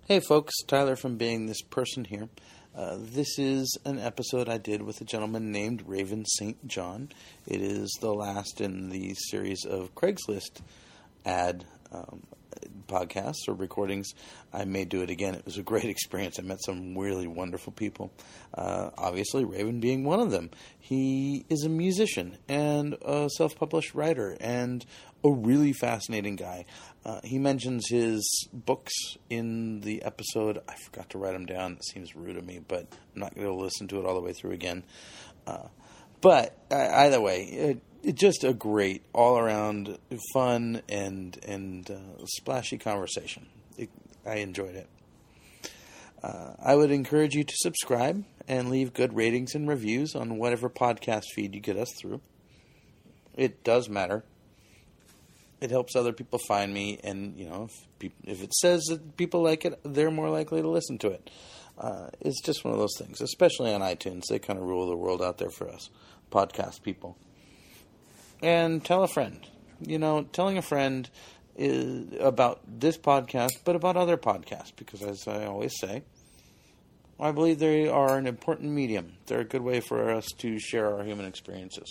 Hey folks, Tyler from Being This Person here. This is an episode I did with a gentleman named Raven St. John. It is the last in the series of Craigslist ad podcasts or recordings. I may do it again. It was a great experience. I met some really wonderful people. Obviously, Raven being one of them. He is a musician and a self-published writer and a really fascinating guy. He mentions his books in the episode. I forgot to write them down. It seems rude of me, but I'm not going to listen to it all the way through again. But either way, it's just a great all-around fun and splashy conversation. I enjoyed it. I would encourage you to subscribe and leave good ratings and reviews on whatever podcast feed you get us through. It does matter. It helps other people find me, and if it says that people like it, they're more likely to listen to it. It's just one of those things, especially on iTunes. They kind of rule the world out there for us, podcast people. And tell a friend. Telling a friend is about this podcast, but about other podcasts, because as I always say, I believe they are an important medium. They're a good way for us to share our human experiences.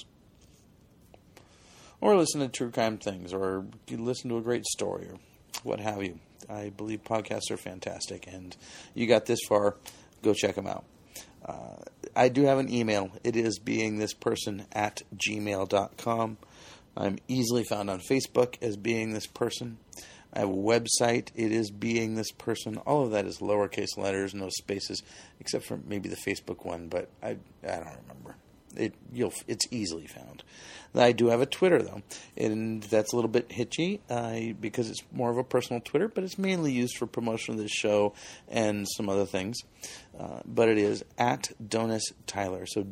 Or listen to true crime things, or listen to a great story, or what have you. I believe podcasts are fantastic, and you got this far, go check them out. I do have an email. It is beingthisperson@gmail.com. I'm easily found on Facebook as Being This Person. I have a website. It is Being This Person. All of that is lowercase letters, no spaces, except for maybe the Facebook one, but I don't remember. It's easily found. I do have a Twitter, though, and that's a little bit hitchy because it's more of a personal Twitter, but it's mainly used for promotion of this show and some other things. But it is @DonesTyler, so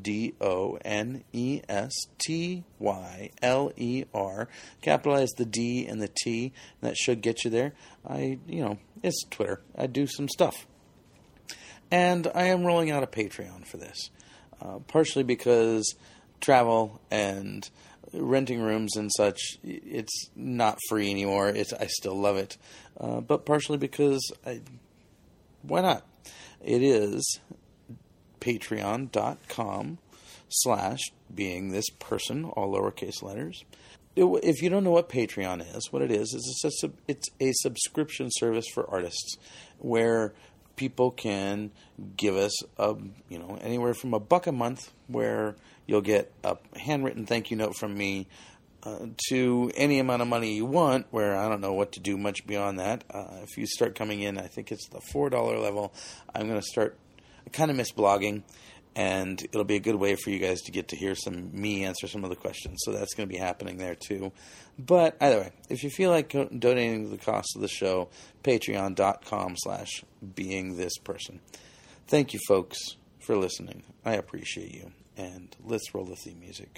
DONESTYLER. Capitalize the D and the T, and that should get you there. It's Twitter. I do some stuff. And I am rolling out a Patreon for this. Partially because travel and renting rooms and such, it's not free anymore. I still love it. But partially because why not? It is patreon.com/beingthisperson, all lowercase letters. If you don't know what Patreon is, what it is it's a subscription service for artists where people can give us anywhere from $1 a month, where you'll get a handwritten thank you note from me, to any amount of money you want, where I don't know what to do much beyond that. If you start coming in, I think it's the $4 level, I'm going to start, I kind of miss blogging, and it'll be a good way for you guys to get to hear me answer some of the questions. So that's going to be happening there too. But either way, if you feel like donating the cost of the show, patreon.com/beingthisperson. Thank you, folks, for listening. I appreciate you. And let's roll the theme music.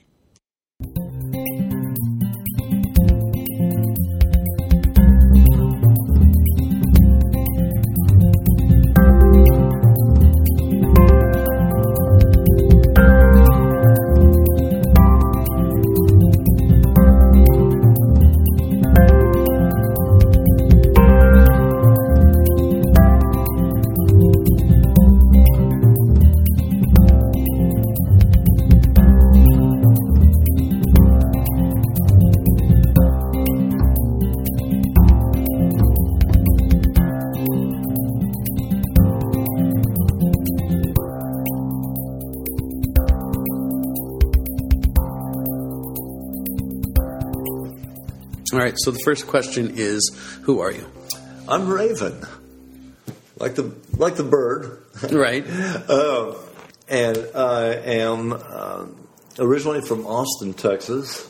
All right, so the first question is, who are you? I'm Raven, like the bird. Right. And I am originally from Austin, Texas,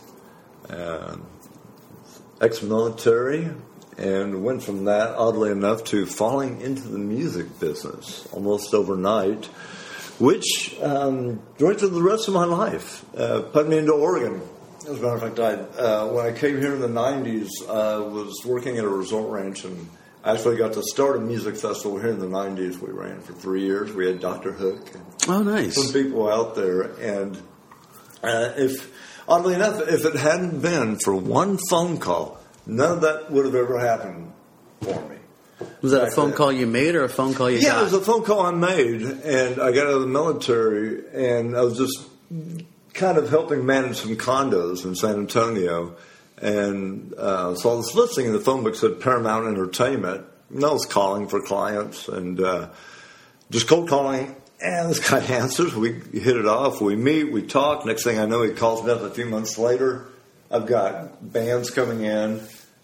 ex-military, and went from that, oddly enough, to falling into the music business almost overnight, which went through the rest of my life, put me into Oregon. As a matter of fact, when I came here in the 90s, I was working at a resort ranch and actually got to start a music festival here in the 90s. We ran for 3 years. We had Dr. Hook. Oh, nice. Some people out there. And oddly enough, if it hadn't been for one phone call, none of that would have ever happened for me. Was that a phone call you made or a phone call you got? Yeah, it was a phone call I made, and I got out of the military, and I was just kind of helping manage some condos in San Antonio, and saw this listing in the phone book said Paramount Entertainment, and I was calling for clients, and just cold calling, and this guy answers, we hit it off, we meet, we talk, next thing I know he calls me up a few months later, I've got bands coming in,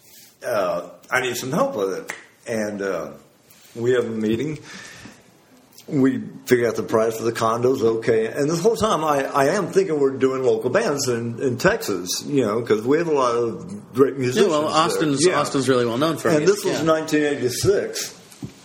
I need some help with it. And we have a meeting. We figure out the price for the condos, okay. And this whole time, I am thinking we're doing local bands in Texas, because we have a lot of great musicians. Yeah, well, Austin's really well known for it. And this was 1986.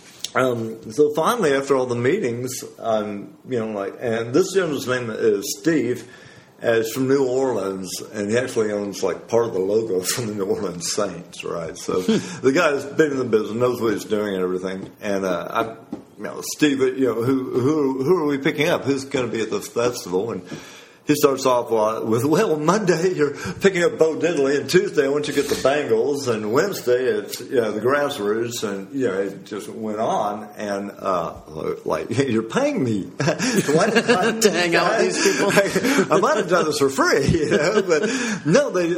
So finally, after all the meetings, and this gentleman's name is Steve. He's from New Orleans, and he actually owns part of the logo from the New Orleans Saints, right? So the guy's been in the business, knows what he's doing and everything. And Steve, who are we picking up? Who's going to be at the festival? And he starts off with, Monday you're picking up Bo Diddley, and Tuesday I want you to get the Bangles, and Wednesday it's the Grassroots, and it just went on, and you're paying me to hang out with these people. I might have done this for free, but no, they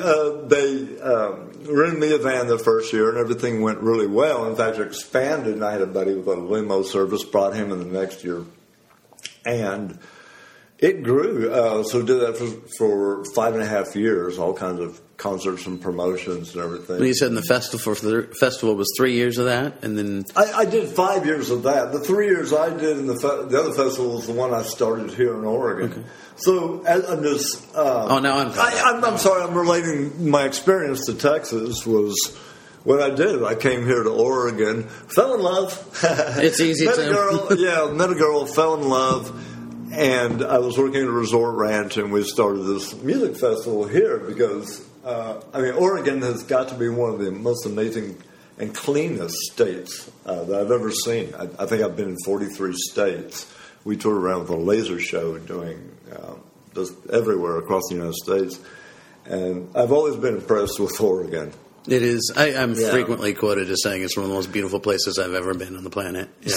rented me a van the first year, and everything went really well. In fact, I expanded, and I had a buddy with a limo service, brought him in the next year, and it grew. So did that for 5.5 years, all kinds of concerts and promotions and everything. And you said the festival was 3 years of that, and then I did 5 years of that. The 3 years I did in the other festival was the one I started here in Oregon. Okay. So I'm just. I'm sorry. I'm relating my experience to Texas was. What I did, I came here to Oregon, fell in love. It's easy to. Met a girl, fell in love. And I was working at a resort ranch, and we started this music festival here because, Oregon has got to be one of the most amazing and cleanest states that I've ever seen. I think I've been in 43 states. We toured around with a laser show doing just everywhere across the United States. And I've always been impressed with Oregon. It is. I'm frequently quoted as saying it's one of the most beautiful places I've ever been on the planet. Yeah.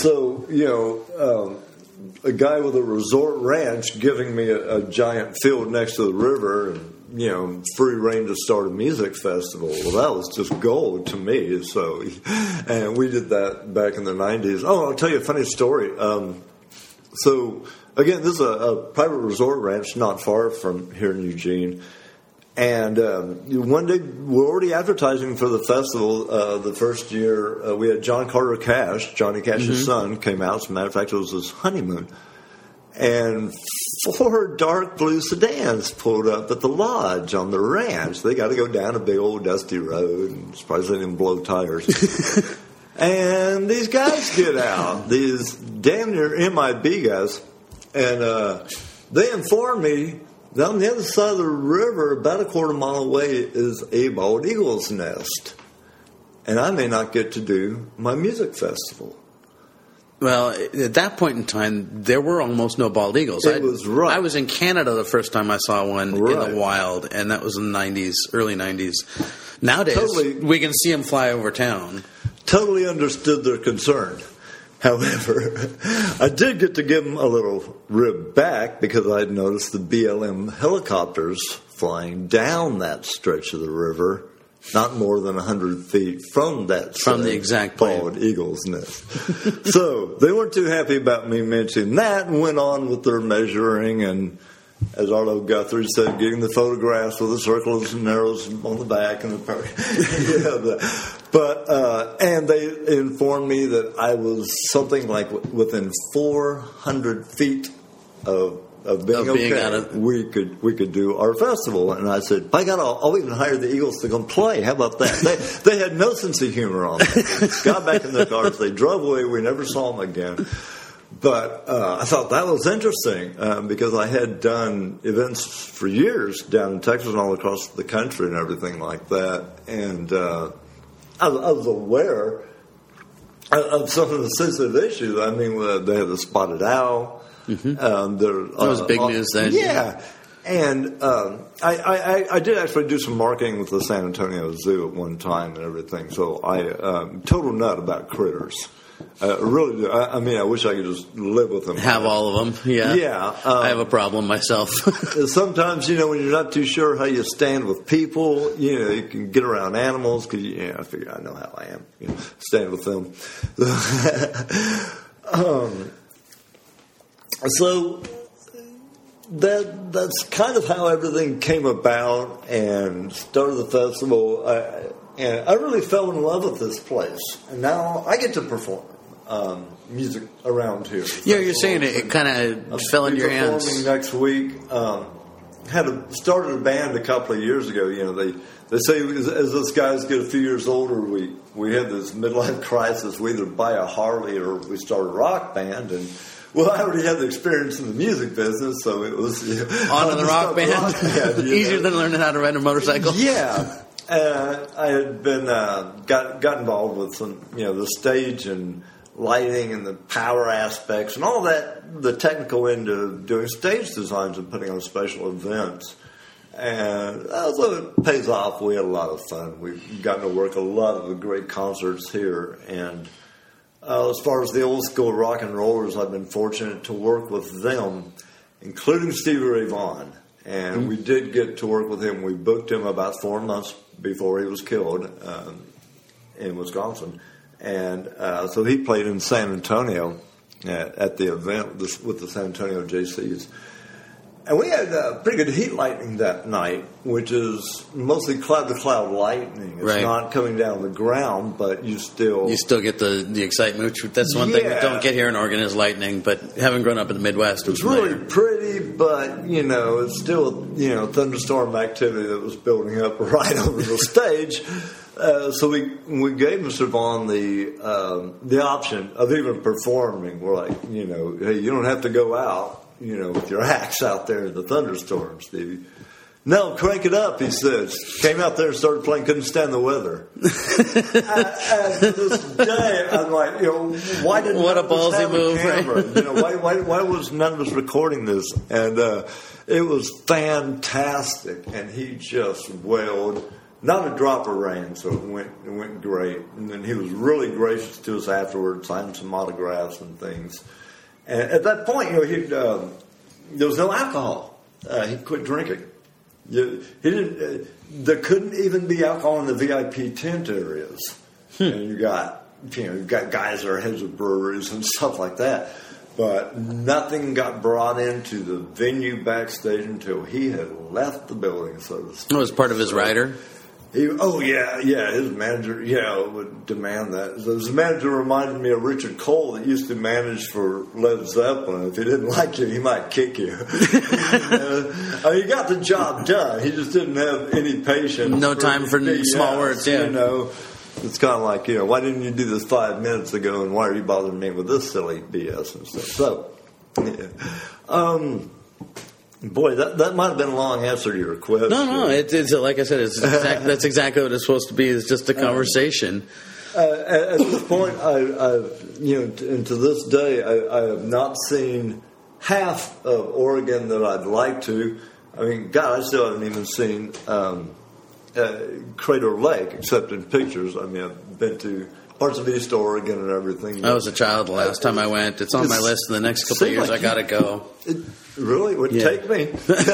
So, a guy with a resort ranch giving me a giant field next to the river and, free reign to start a music festival. Well, that was just gold to me. So, and we did that back in the 90s. Oh, I'll tell you a funny story. So, again, this is a private resort ranch not far from here in Eugene. And one day, we're already advertising for the festival. The first year, we had John Carter Cash, Johnny Cash's son, came out. As a matter of fact, it was his honeymoon. And 4 dark blue sedans pulled up at the lodge on the ranch. They got to go down a big old dusty road, and surprised they didn't blow tires. And these guys get out, these damn near MIB guys, and they inform me that on the other side of the river, about a quarter mile away, is a bald eagle's nest. And I may not get to do my music festival. Well, at that point in time, there were almost no bald eagles. It was right. I was in Canada the first time I saw one in the wild, and that was in the 90s, early 90s. Nowadays, we can see them fly over town. Totally understood their concern. However, I did get to give them a little rib back because I had noticed the BLM helicopters flying down that stretch of the river, not more than 100 feet from the exact bald eagle's nest. So they weren't too happy about me mentioning that and went on with their measuring and, as Arlo Guthrie said, getting the photographs with the circles and arrows on the back and and they informed me that I was something like within 400 feet of being okay. We could do our festival, and I said, by God, I'll even hire the Eagles to come play. How about that? They had no sense of humor on that. They got back in their cars, they drove away. We never saw them again. But I thought that was interesting because I had done events for years down in Texas and all across the country and everything like that. And I was aware of some of the sensitive issues. I mean, they had the spotted owl. That was big news then. Yeah. And I did actually do some marketing with the San Antonio Zoo at one time and everything. So I'm total nut about critters. Really do. I mean, I wish I could just live with them. Have all of them. Yeah. Yeah. I have a problem myself. Sometimes, when you're not too sure how you stand with people, you can get around animals because, I figure I know how I am. Stand with them. So that's kind of how everything came about and started the festival. And I really fell in love with this place. And now I get to perform music around here. Yeah, you're saying it kind of fell in your hands. Performing next week. Started a band a couple of years ago. They say as us guys get a few years older, we have this midlife crisis. We either buy a Harley or we start a rock band. And well, I already had the experience in the music business, so it was on to the rock band. Easier than learning how to ride a motorcycle. Yeah. I had been got involved with some, the stage and lighting and the power aspects and all that, the technical end of doing stage designs and putting on special events. And so it pays off. We had a lot of fun. We've gotten to work a lot of the great concerts here. And as far as the old school rock and rollers, I've been fortunate to work with them, including Stevie Ray Vaughan. And we did get to work with him. We booked him about 4 months before he was killed in Wisconsin. And so he played in San Antonio at the event with the San Antonio JCs. And we had pretty good heat lightning that night, which is mostly cloud-to-cloud lightning. It's not coming down the ground, but you still get the excitement. That's one thing we don't get here in Oregon is lightning. But having grown up in the Midwest, it's really pretty, but it's still thunderstorm activity that was building up right over the stage. So we gave Mr. Vaughan the option of even performing. We're like, hey, you don't have to go out. With your axe out there in the thunderstorm, Stevie. No, crank it up, he says. Came out there and started playing, couldn't stand the weather. And to this day, I'm like, why didn't what a ballsy move, right? Why was none of us recording this? And it was fantastic, and he just wailed. Not a drop of rain, so it went great. And then he was really gracious to us afterwards, signed some autographs and things. And at that point, there was no alcohol. He quit drinking. He didn't. There couldn't even be alcohol in the VIP tent areas. And you got guys that are heads of breweries and stuff like that. But nothing got brought into the venue backstage until he had left the building. So to speak. It was part of his rider. His manager, would demand that. So his manager reminded me of Richard Cole that used to manage for Led Zeppelin. If he didn't like you, he might kick you. He got the job done. He just didn't have any patience. No time for small words, yeah. It's kind of like, why didn't you do this 5 minutes ago, and why are you bothering me with this silly BS and stuff? So, boy, that might have been a long answer to your question. No, it's like I said, that's exactly what it's supposed to be. It's just a conversation. At this point, and to this day, I have not seen half of Oregon that I'd like to. I mean, God, I still haven't even seen Crater Lake, except in pictures. I mean, I've been to parts of East Oregon and everything. I was a child the last time I went. It's on my list. In the next couple of years, I got to go. Really? Would take me?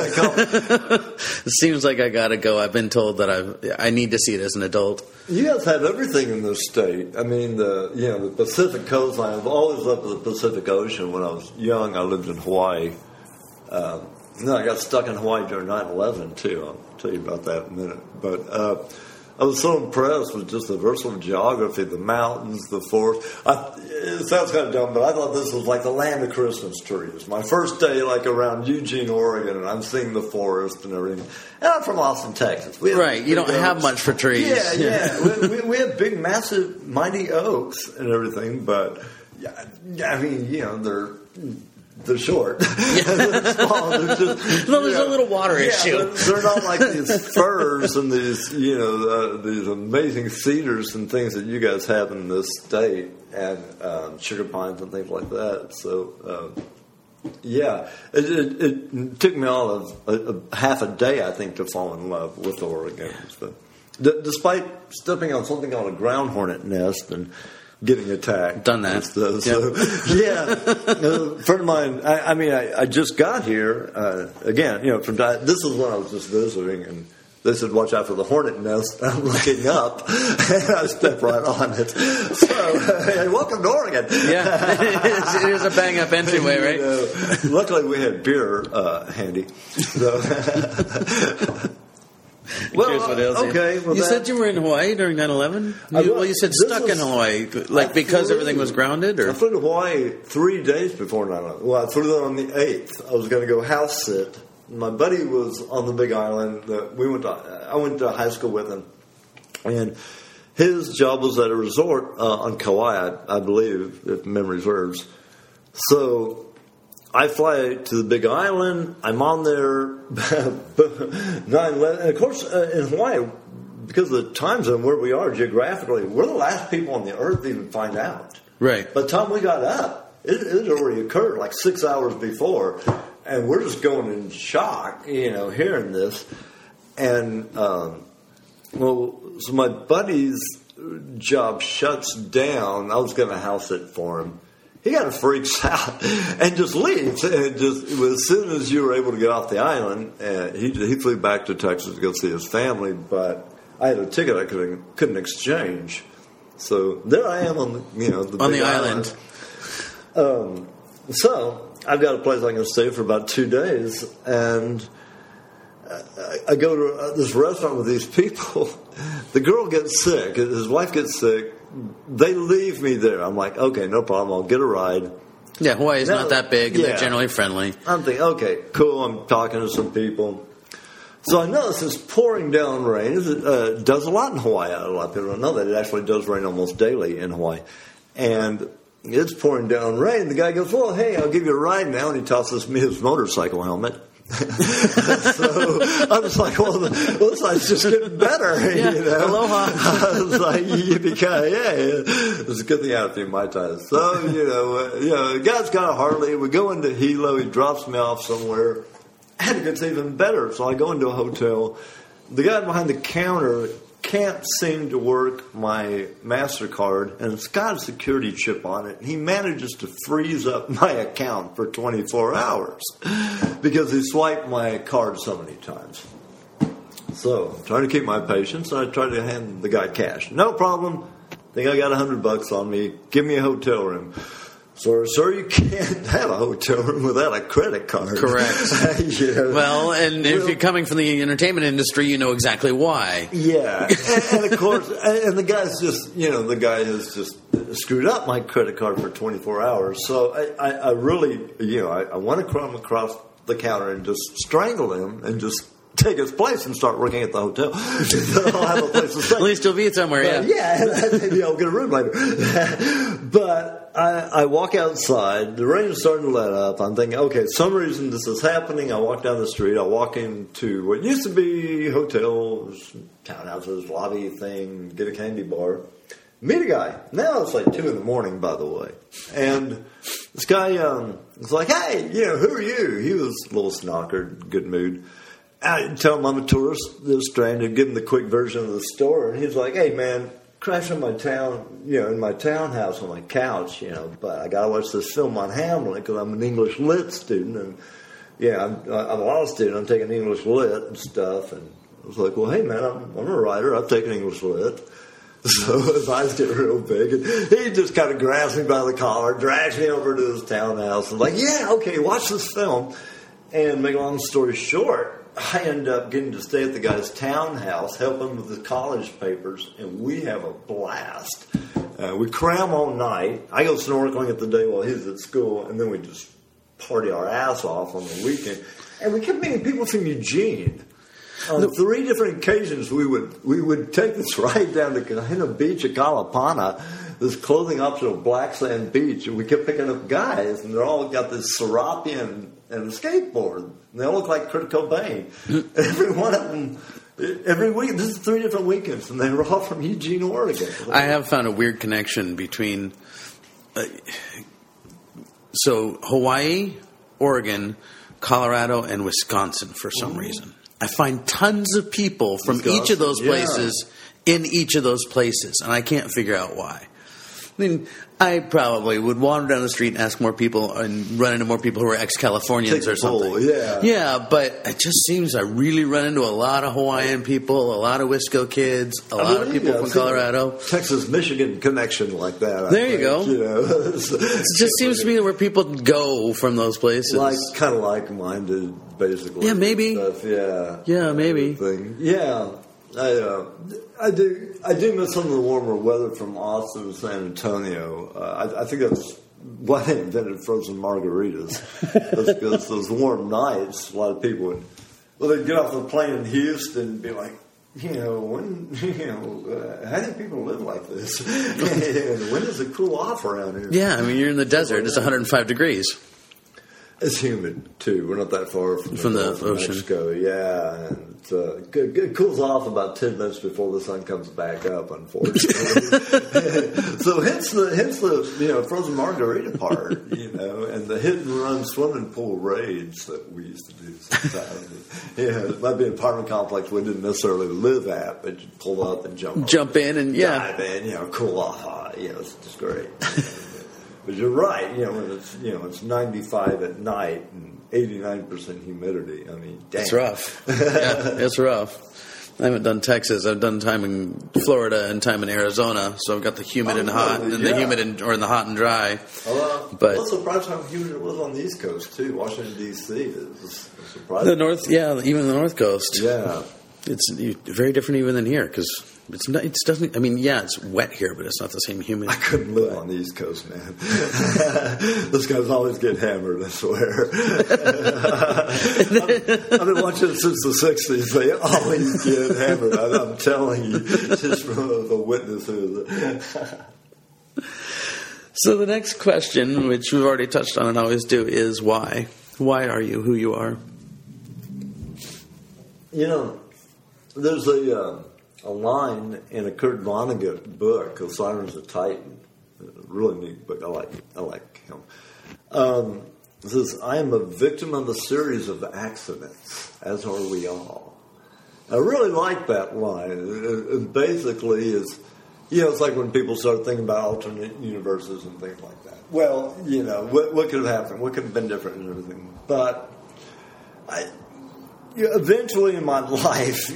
It seems like I got to go. I've been told that I need to see it as an adult. You guys have everything in this state. I mean, the Pacific coastline. I've always loved the Pacific Ocean. When I was young, I lived in Hawaii. I got stuck in Hawaii during 9/11 too. I'll tell you about that in a minute. But I was so impressed with just the versatile geography, the mountains, the forest. It sounds kind of dumb, but I thought this was like the land of Christmas trees. My first day, around Eugene, Oregon, and I'm seeing the forest and everything. And I'm from Austin, Texas. You don't have much for trees. Yeah. we have big, massive, mighty oaks and everything, but I mean, they're short. They're small. They're just, there's a little water issue. They're not like these firs and these, these amazing cedars and things that you guys have in this state, and sugar pines and things like that. So, Yeah, it took me all of half a day, I think, to fall in love with the organs. But despite stepping on something called a ground hornet nest and getting attacked. Done that. So, yeah. A friend of mine, I just got here, again, this is when I was just visiting, and they said, watch out for the hornet nest. I'm looking up, and I stepped right on it. So, hey, welcome to Oregon. Yeah, it is a bang-up entryway, right? Luckily, we had beer handy. So, okay. Well, you said you were in Hawaii during 9/11? Well, you said stuck in Hawaii, because everything was grounded? Or? I flew to Hawaii 3 days before 9/11. Well, I flew there on the 8th. I was going to go house sit. My buddy was on the Big Island. I went to high school with him, and his job was at a resort on Kauai, I believe, if memory serves. So I fly to the Big Island. I'm on there 9/11, and of course in Hawaii, because of the time zone where we are geographically, we're the last people on the earth to even find out. Right. By the time we got up, it had already occurred like 6 hours before. And we're just going in shock, hearing this. And, so my buddy's job shuts down. I was going to house it for him. He kind of freaks out and just leaves. And as soon as you were able to get off the island, he flew back to Texas to go see his family. But I had a ticket I couldn't exchange. So there I am on the island. So I've got a place I can stay for about 2 days, and I go to this restaurant with these people. The girl gets sick. His wife gets sick. They leave me there. I'm like, okay, no problem. I'll get a ride. Yeah, Hawaii is not that big, and they're generally friendly. I'm thinking, okay, cool. I'm talking to some people. So I notice it's pouring down rain. It does a lot in Hawaii. A lot of people don't know that. It actually does rain almost daily in Hawaii. And it's pouring down rain. The guy goes, well, hey, I'll give you a ride now. And he tosses me his motorcycle helmet. So I was like, well, this is just getting better. Yeah, aloha. I was like, yippee-ki-yay. It's a good thing I had a few Mai Tais. So, the guy's got a Harley. We go into Hilo. He drops me off somewhere. And it gets even better. So I go into a hotel. The guy behind the counter can't seem to work my MasterCard, and it's got a security chip on it. He manages to freeze up my account for 24 hours because he swiped my card so many times. So I'm trying to keep my patience, and I try to hand the guy cash. No problem. I think I got $100 on me. Give me a hotel room. So, sir, you can't have a hotel room without a credit card. Correct. Well, and if you're coming from the entertainment industry, you know exactly why. Yeah. And of course, and the guy's just, the guy has just screwed up my credit card for 24 hours. So I really, I want to come across the counter and just strangle him and just take his place and start working at the hotel. I'll have a place to stay. At least you'll be somewhere, Yeah, maybe I'll get a room later. But I walk outside. The rain is starting to let up. I'm thinking, okay, some reason this is happening. I walk down the street. I walk into what used to be hotels, townhouses, lobby thing, get a candy bar. Meet a guy. Now it's like 2 a.m, by the way. And this guy was like, hey, who are you? He was a little snockered, good mood. I tell him I'm a tourist that's stranded, give him the quick version of the story. And he's like, hey, man, crash in my town, in my townhouse on my couch, but I got to watch this film on Hamlet because I'm an English Lit student. And, I'm a law student. I'm taking English Lit and stuff. And I was like, well, hey, man, I'm a writer. I've taken English Lit. So his eyes get real big. And he just kind of grabs me by the collar, drags me over to his townhouse. And like, yeah, okay, watch this film. And make a long story short, I end up getting to stay at the guy's townhouse, help him with his college papers, and we have a blast. We cram all night. I go snorkeling at the day while he's at school, and then we just party our ass off on the weekend. And we kept meeting people from Eugene. On 3 different occasions, we would take this ride down to Kahina Beach at Kalapana, this clothing optional black sand beach, and we kept picking up guys, and they're all got this serape and a skateboard. And they all look like Kurt Cobain. Every one of them, every week, this is 3 different weekends, and they were all from Eugene, Oregon. I have found a weird connection between, so Hawaii, Oregon, Colorado, and Wisconsin for some reason. I find tons of people from each of those places in each of those places, and I can't figure out why. I mean, I probably would wander down the street and ask more people and run into more people who are ex-Californians or something. Yeah, but it just seems I really run into a lot of Hawaiian people, a lot of Wisco kids, a lot of people from Colorado. Texas-Michigan connection like that. There you go. It just seems to me where people go from those places. Kind of like-minded, basically. Yeah, maybe. Stuff. Yeah, maybe. Yeah. I do miss some of the warmer weather from Austin and San Antonio. I think that's why they invented frozen margaritas. That's because those warm nights, a lot of people they'd get off the plane in Houston and be like, how do people live like this? And when does it cool off around here? Yeah, I mean, you're in the desert. It's 105 degrees. It's humid, too. We're not that far from the ocean. Mexico. Yeah, and it cools off about 10 minutes before the sun comes back up, unfortunately. So hence the frozen margarita part, and the hit-and-run swimming pool raids that we used to do sometimes. It might be an apartment complex we didn't necessarily live at, but you pull up and jump in and dive in, cool off. It's just great. But you're right, when it's 95 at night and 89% humidity. I mean, dang. It's rough. Yeah, it's rough. I haven't done Texas. I've done time in Florida and time in Arizona, so I've got the humid and hot, and the humid and the hot and dry. But I was surprised how humid it was on the East Coast too. Washington D.C. is surprising. The North, even the North Coast. Yeah, it's very different even than here because. It doesn't. I mean, it's wet here, but it's not the same humidity. I couldn't live on the East Coast, man. Those guys always get hammered, I swear. I've been watching it since the 60s. They always get hammered. I'm telling you, just from the witnesses. So the next question, which we've already touched on and always do, is why? Why are you who you are? There's a line in a Kurt Vonnegut book called Sirens of Titan. A really neat book. I like him. It says, I am a victim of a series of accidents, as are we all. I really like that line. It basically is, it's like when people start thinking about alternate universes and things like that. Well, what could have happened? What could have been different and everything? But eventually in my life,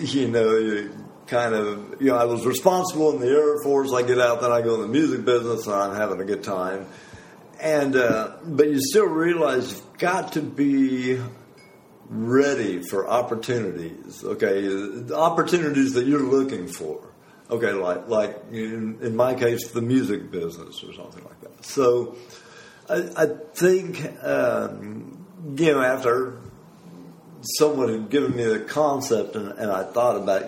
I was responsible in the Air Force. I get out, then I go in the music business, and I'm having a good time. And but you still realize you've got to be ready for opportunities. Okay, the opportunities that you're looking for. Okay, like in my case, the music business or something like that. So I think after someone had given me the concept, and I thought about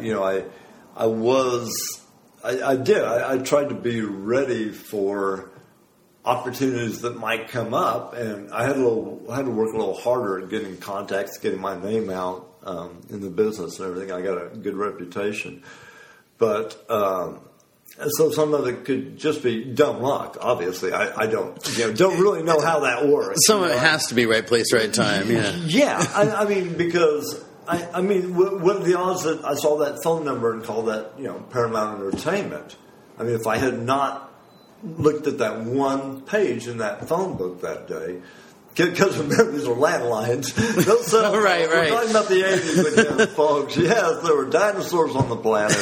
I tried to be ready for opportunities that might come up, and I had to work a little harder at getting contacts, getting my name out in the business and everything. I got a good reputation, but so some of it could just be dumb luck. Obviously, I don't really know how that works. Some of it has to be right place, right time. Yeah. I mean, because. I mean, what are the odds that I saw that phone number and called that, Paramount Entertainment? I mean, if I had not looked at that one page in that phone book that day, because remember, these are landlines. Right. We're talking about the 80s again, folks. Yes, there were dinosaurs on the planet.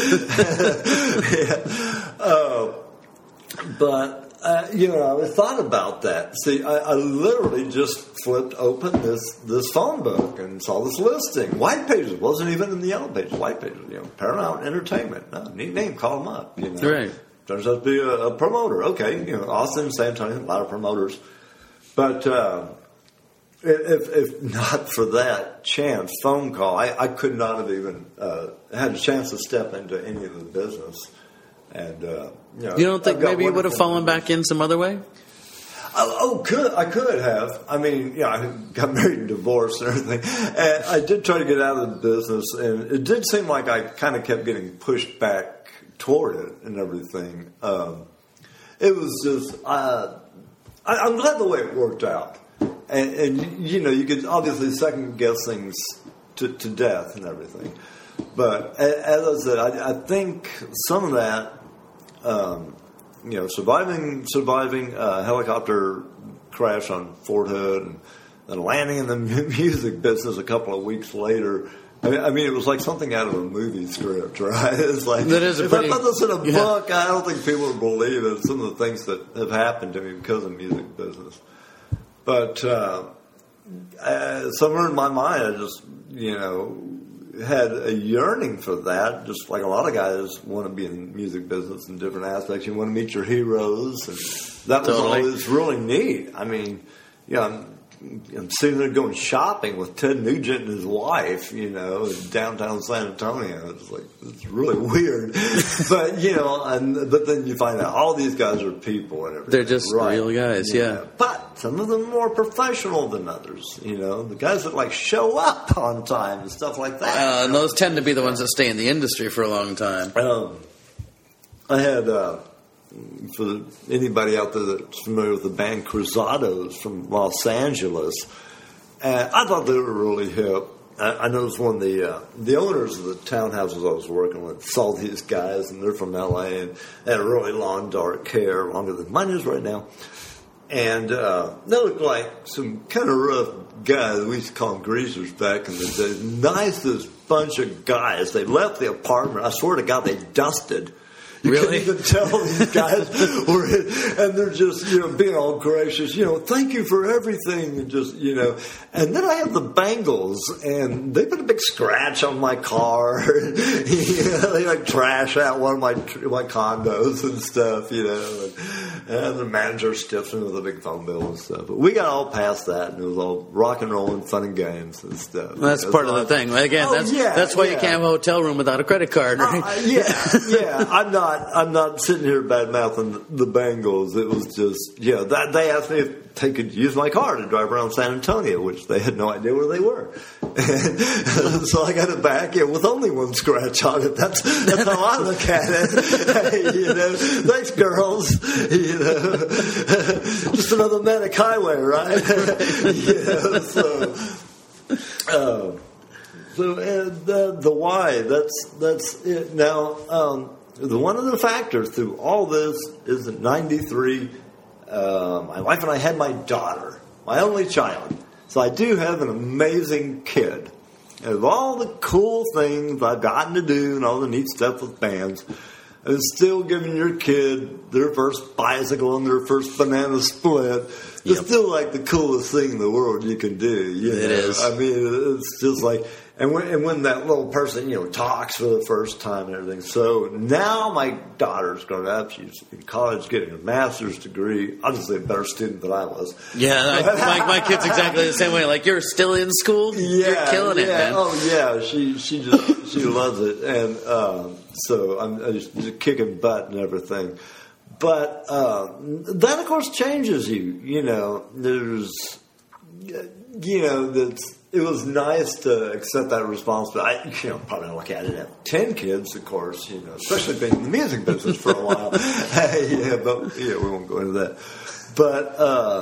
But I thought about that. See, I literally just flipped open this phone book and saw this listing. White Pages wasn't even in the Yellow Pages. White Pages, Paramount Entertainment. No, neat name. Call them up. Right. Turns out to be a promoter. Okay, Austin, San Antonio, a lot of promoters. But if not for that chance phone call, I could not have even had a chance to step into any of the business. And you don't think maybe you would have fallen back in some other way? I could have. I mean, I got married and divorced and everything. And I did try to get out of the business, and it did seem like I kind of kept getting pushed back toward it and everything. It was just, I'm glad the way it worked out. and you could obviously second guess things to death and everything. But as I said, I think some of that, surviving a helicopter crash on Fort Hood and then landing in the music business a couple of weeks later. I mean, it was like something out of a movie script, right? It's like, if I put this in a book, I don't think people would believe it. Some of the things that have happened to me because of music business. But somewhere in my mind, I just, had a yearning for that, just like a lot of guys want to be in the music business in different aspects. You want to meet your heroes, and that was always really neat. I mean, I'm sitting there going shopping with Ted Nugent and his wife, in downtown San Antonio. It's really weird. But, but then you find out all these guys are people and everything. They're just real guys, yeah. But some of them are more professional than others, the guys that show up on time and stuff like that. And those tend to be the ones that stay in the industry for a long time. I had... for anybody out there that's familiar with the band Cruzados from Los Angeles, I thought they were really hip. I noticed one of the owners of the townhouses I was working with saw these guys, and they're from L.A. and they had really long, dark hair, longer than mine is right now. And they looked like some kind of rough guys. We used to call them greasers back in the day. Nicest bunch of guys. They left the apartment. I swear to God, they dusted. You really? couldn't even tell these guys were in, and they're just, being all gracious, thank you for everything, and just, and then I have the Bangles, and they put a big scratch on my car, they trash out one of my condos and stuff, and the manager stiffs me with a big phone bill and stuff. But we got all past that, and it was all rock and roll and fun and games and stuff. Well, that's part of the thing. Again, that's why you can't have a hotel room without a credit card, right? I'm not sitting here bad mouthing the Bengals. It was just, that they asked me if they could use my car to drive around San Antonio, which they had no idea where they were. So I got it back, with only one scratch on it. That's how I look at it. Thanks, girls. Just another manic highway, right? So the why, that's it. Now, the one other factor through all this is that 93, my wife and I had my daughter, my only child. So I do have an amazing kid. And of all the cool things I've gotten to do and all the neat stuff with bands, and still giving your kid their first bicycle and their first banana split. It's still like the coolest thing in the world you can do. It is. I mean, it's just like, and when that little person, talks for the first time and everything. So now my daughter's grown up. She's in college getting a master's degree. Obviously a better student than I was. Yeah, my kid's exactly the same way. Like, you're still in school? You're killing it, man. Oh, yeah. She loves it. And so I'm just kicking butt and everything. But that, of course, changes you. There's, that's... It was nice to accept that responsibility. Probably not like I didn't have 10 kids, of course, especially being in the music business for a while. But we won't go into that. But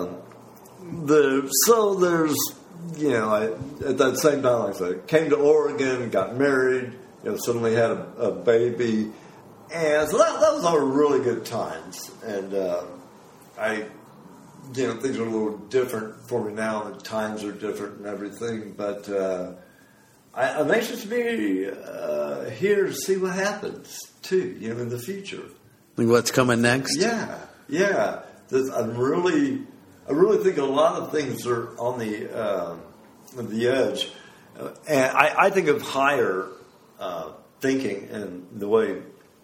there's, at that same time, like I said, came to Oregon, got married, suddenly had a baby, and so that was all really good times. And things are a little different for me now. The times are different and everything. But I'm anxious to be here to see what happens, too, in the future. What's coming next? Yeah. I really think a lot of things are on the edge. And I think of higher thinking and the way...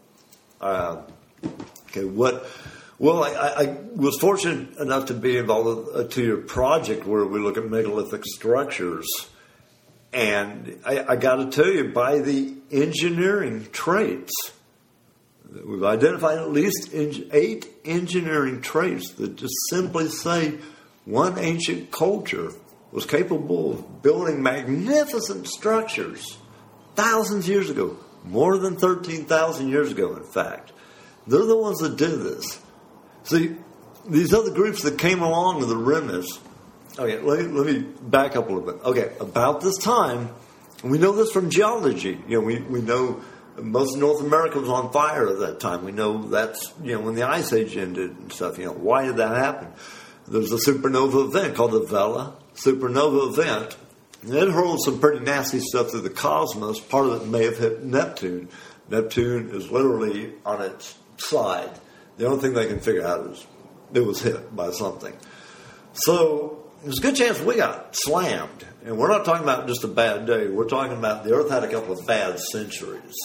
Well, I was fortunate enough to be involved with a 2-year project where we look at megalithic structures. And I got to tell you, by the engineering traits, we've identified at least 8 engineering traits that just simply say one ancient culture was capable of building magnificent structures thousands of years ago, more than 13,000 years ago, in fact. They're the ones that did this. See, these other groups that came along with the remnants, Okay, let me back up a little bit. Okay, about this time, and we know this from geology. We know most of North America was on fire at that time. We know that's when the Ice Age ended and stuff. Why did that happen? There's a supernova event called the Vela supernova event. And it hurled some pretty nasty stuff through the cosmos. Part of it may have hit Neptune. Neptune is literally on its side. The only thing they can figure out is it was hit by something. So there's a good chance we got slammed. And we're not talking about just a bad day. We're talking about the Earth had a couple of bad centuries.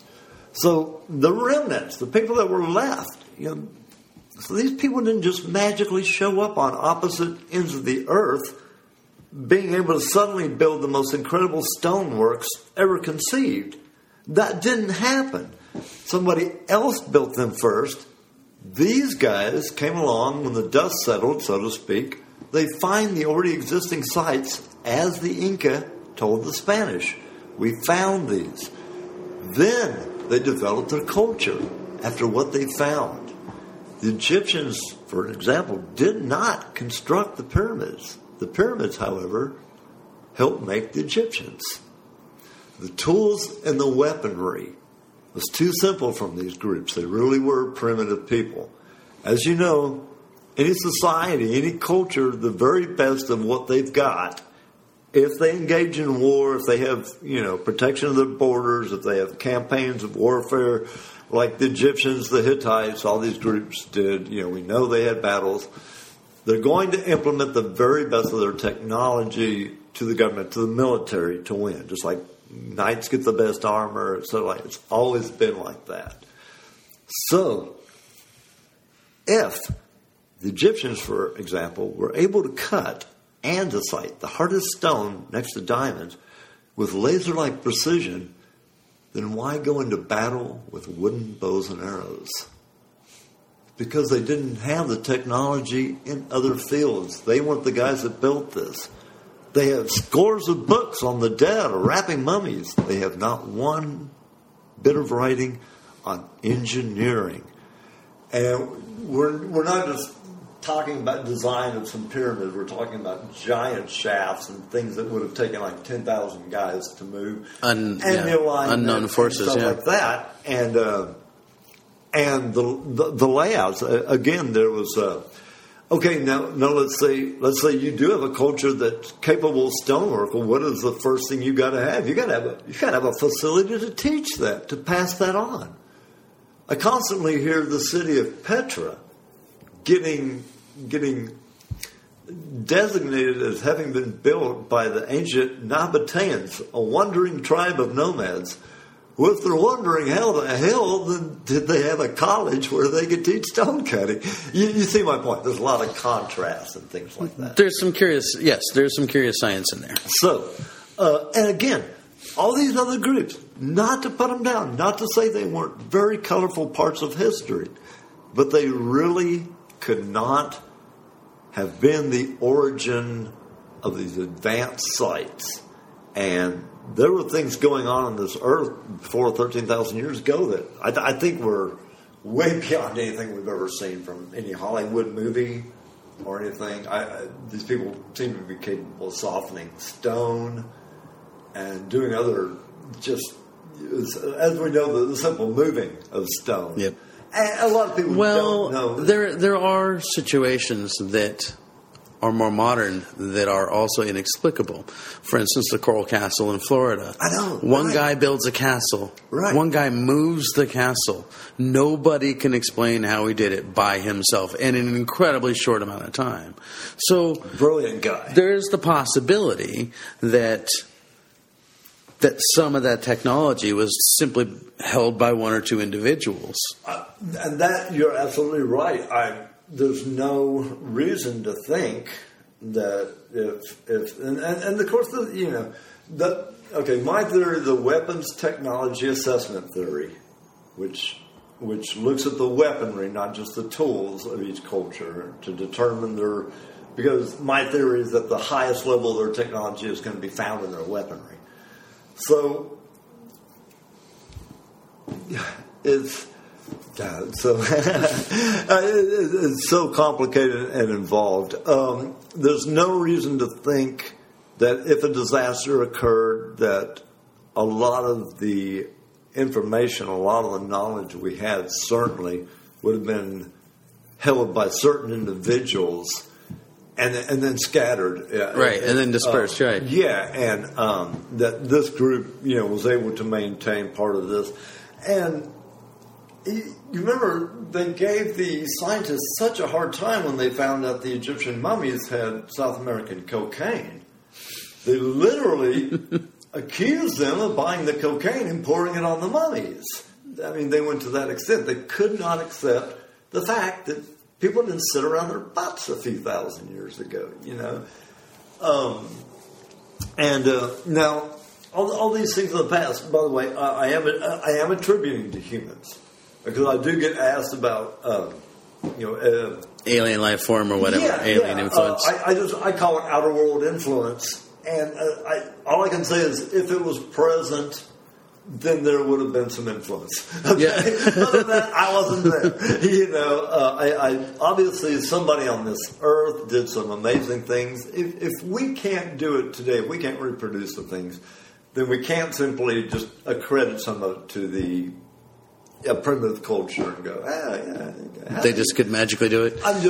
So the remnants, the people that were left, so these people didn't just magically show up on opposite ends of the Earth, being able to suddenly build the most incredible stoneworks ever conceived. That didn't happen. Somebody else built them first. These guys came along when the dust settled, so to speak. They find the already existing sites as the Inca told the Spanish. We found these. Then they developed their culture after what they found. The Egyptians, for example, did not construct the pyramids. The pyramids, however, helped make the Egyptians. The tools and the weaponry was too simple from these groups. They really were primitive people. As you know, any society, any culture, the very best of what they've got, if they engage in war, if they have, protection of their borders, if they have campaigns of warfare, like the Egyptians, the Hittites, all these groups did, we know they had battles. They're going to implement the very best of their technology to the government, to the military, to win. Just like knights get the best armor. So it's always been like that. So, if the Egyptians, for example, were able to cut andesite, the hardest stone next to diamonds, with laser-like precision, then why go into battle with wooden bows and arrows? Because they didn't have the technology in other fields. They weren't the guys that built this. They have scores of books on the dead or wrapping mummies. They have not one bit of writing on engineering. And we're not just talking about design of some pyramids. We're talking about giant shafts and things that would have taken like 10,000 guys to move. Unknown forces, and stuff like that. And the layouts, again, there was okay. Now let's say you do have a culture that's capable of stonework. Well, what is the first thing you got to have? You got to have a facility to teach that, to pass that on. I constantly hear the city of Petra getting designated as having been built by the ancient Nabateans, a wandering tribe of nomads. Well, if they're wondering how the hell then did they have a college where they could teach stone cutting? You see my point. There's a lot of contrast and things like that. There's some curious science in there. So, and again, all these other groups, not to put them down, not to say they weren't very colorful parts of history, but they really could not have been the origin of these advanced sites. And there were things going on this earth before 13,000 years ago that I think were way beyond anything we've ever seen from any Hollywood movie or anything. These people seem to be capable of softening stone and doing other, just as we know, the simple moving of stone. Yep. And a lot of people don't know. There are situations that are more modern that are also inexplicable. For instance, the Coral Castle in Florida. I know. One guy builds a castle. Right. One guy moves the castle. Nobody can explain how he did it by himself and in an incredibly short amount of time. So, brilliant guy. There's the possibility that some of that technology was simply held by one or two individuals. And that, you're absolutely right. There's no reason to think that if and of course my theory, the weapons technology assessment theory, which looks at the weaponry, not just the tools of each culture to determine because my theory is that the highest level of their technology is going to be found in their weaponry. So Yeah, so it's so complicated and involved. There's no reason to think that if a disaster occurred, that a lot of the information, a lot of the knowledge we had certainly would have been held by certain individuals and then scattered. Right, and then dispersed, right. Yeah, and that this group, was able to maintain part of this. And you remember, they gave the scientists such a hard time when they found out the Egyptian mummies had South American cocaine. They literally accused them of buying the cocaine and pouring it on the mummies. I mean, they went to that extent. They could not accept the fact that people didn't sit around their butts a few thousand years ago, Now, all these things in the past, by the way, I am attributing to humans. Because I do get asked about, alien life form or whatever, alien influence. I call it outer world influence. And all I can say is, if it was present, then there would have been some influence. Okay? Yeah. Other than that, I wasn't there. I obviously somebody on this earth did some amazing things. If we can't do it today, if we can't reproduce the things, then we can't simply just accredit some of it to the primitive culture and go, they just could magically do it? and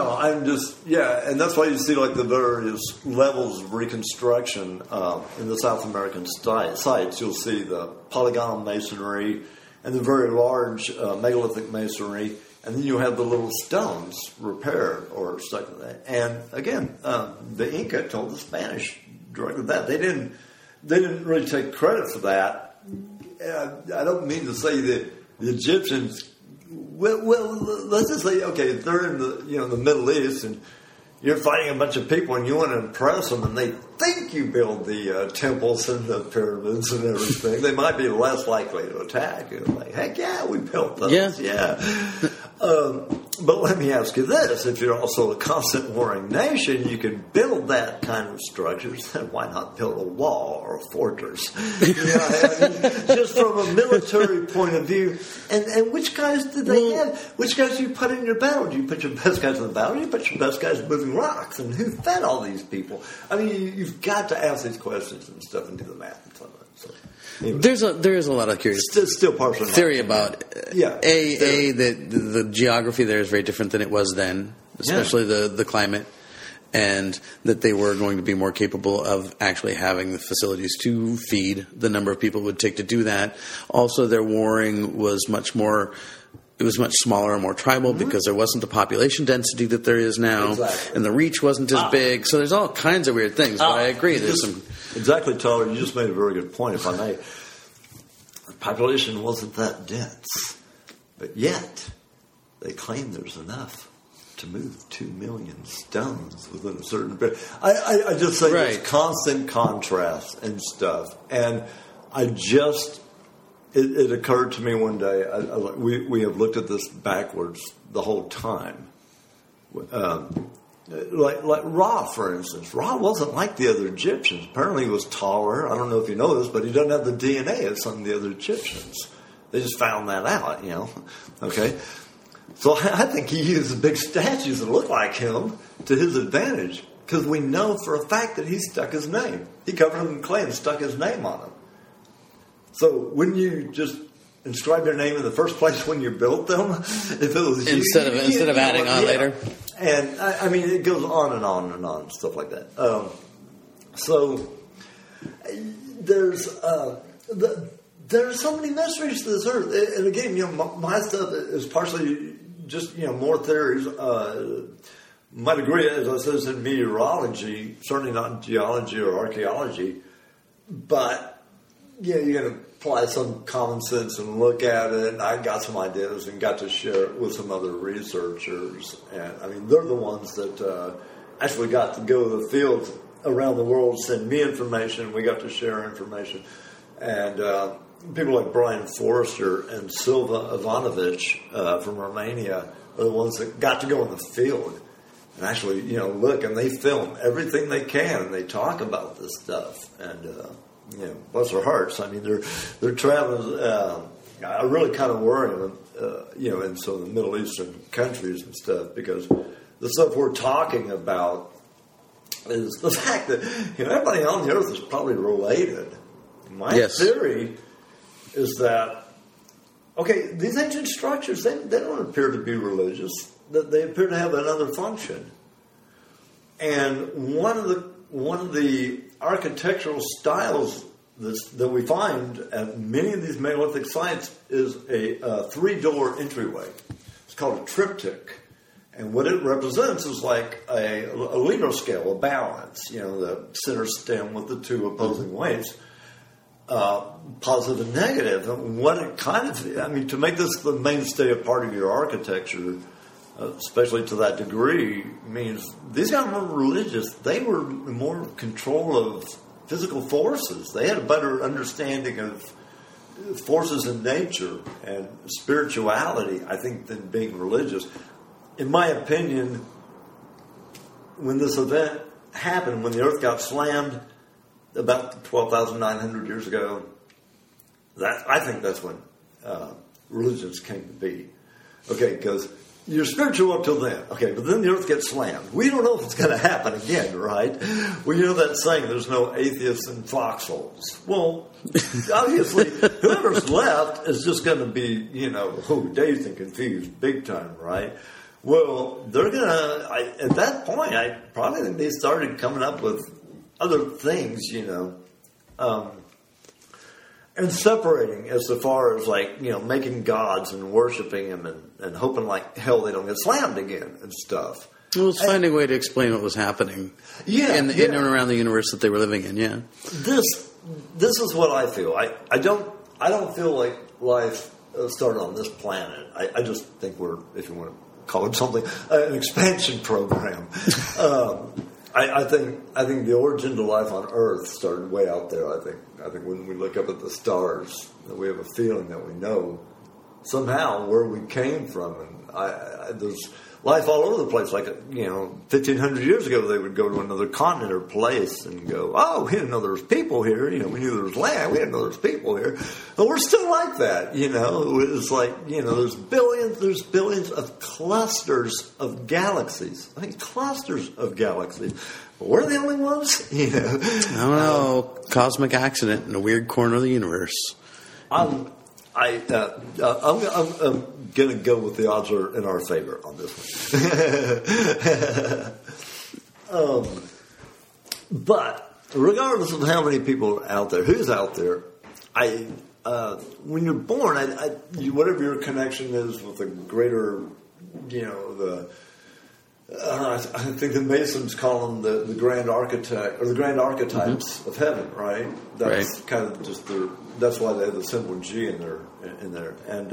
that's why you see like the various levels of reconstruction in the South American sites. You'll see the polygonal masonry and the very large megalithic masonry, and then you have the little stones repaired or stuck in that. And again, the Inca told the Spanish directly that. They didn't really take credit for that. I don't mean to say that the Egyptians, well, let's just say, okay, if they're in the Middle East and you're fighting a bunch of people and you want to impress them and they think you build the temples and the pyramids and everything, they might be less likely to attack. You're like, heck yeah, we built those. Yeah. But let me ask you this. If you're also a constant warring nation, you can build that kind of structures, then why not build a wall or a fortress? Just from a military point of view. And which guys did they have? Which guys do you put in your battle? Do you put your best guys in the battle? Or do you put your best guys moving rocks? And who fed all these people? I mean, you've got to ask these questions and stuff and do the math and stuff. So, anyway. There is a lot of curious still partial theory about that the geography there is very different than it was then, especially the climate, and that they were going to be more capable of actually having the facilities to feed the number of people it would take to do that. Also, their warring was much more. It was much smaller and more tribal because there wasn't the population density that there is now, and the reach wasn't as big. So there's all kinds of weird things. But I agree. Exactly, Tyler. You just made a very good point, if I may. The population wasn't that dense, but yet they claim there's enough to move 2 million stones within a certain period. I just say there's constant contrast and stuff, and it occurred to me one day. We have looked at this backwards the whole time. Like Ra, for instance. Ra wasn't like the other Egyptians. Apparently he was taller. I don't know if you know this, but he doesn't have the DNA of some of the other Egyptians. They just found that out, Okay? So I think he used big statues that look like him to his advantage, because we know for a fact that he stuck his name. He covered them in clay and stuck his name on them. So wouldn't you just inscribe their name in the first place when you built them? If it was instead of adding on later. And I mean, it goes on and on and on, stuff like that. So there's so many mysteries to this earth. And again, my stuff is partially just more theories. My degree, as I said, is in meteorology, certainly not in geology or archaeology, but you got to apply some common sense and look at it. And I got some ideas and got to share it with some other researchers. And I mean, they're the ones that actually got to go to the fields around the world, send me information. We got to share information. And people like Brian Forrester and Silva Ivanovic from Romania are the ones that got to go in the field and actually, look, and they film everything they can and they talk about this stuff. And bless their hearts. I mean, they're traveling I really kind of worry, in some of the Middle Eastern countries and stuff, because the stuff we're talking about is the fact that everybody on the earth is probably related. My theory is that, these ancient structures, they don't appear to be religious. They appear to have another function. And one of the architectural styles that we find at many of these megalithic sites is a three-door entryway. It's called a triptych. And what it represents is like a linear scale, a balance, the center stem with the two opposing weights, positive and negative. And what it to make this the mainstay of part of your architecture, especially to that degree, means these guys weren't religious. They were more in control of physical forces. They had a better understanding of forces in nature and spirituality, I think, than being religious. In my opinion, when this event happened, when the earth got slammed about 12,900 years ago, I think that's when religions came to be. Because you're spiritual up till then. But then the earth gets slammed. We don't know if it's going to happen again, right? Well, you know that saying, there's no atheists in foxholes. Well, obviously, whoever's left is just going to be, dazed and confused big time, right? Well, they're going to, at that point, I probably think they started coming up with other things, and separating as far as making gods and worshiping them and hoping like hell they don't get slammed again and stuff. Well, it's finding a way to explain what was happening in and around the universe that they were living in. Yeah, this is what I feel. I don't feel like life started on this planet. I just think we're, if you want to call it something, an expansion program. I think the origin to life on Earth started way out there. I think when we look up at the stars, that we have a feeling that we know somehow where we came from, and there's life all over the place. 1,500 years ago, they would go to another continent or place and go, "Oh, we didn't know there was people here. We knew there was land. We didn't know there was people here." And we're still like that. It's like there's billions of clusters of galaxies. Clusters of galaxies. But we're the only ones. I don't know. Cosmic accident in a weird corner of the universe. I'm going to go with the odds are in our favor on this one. But regardless of how many people are out there, who's out there, when you're born, whatever your connection is with the greater, I think the Masons call them the grand architect or the grand archetypes of heaven, right? That's kind of just that's why they have the symbol G in there, and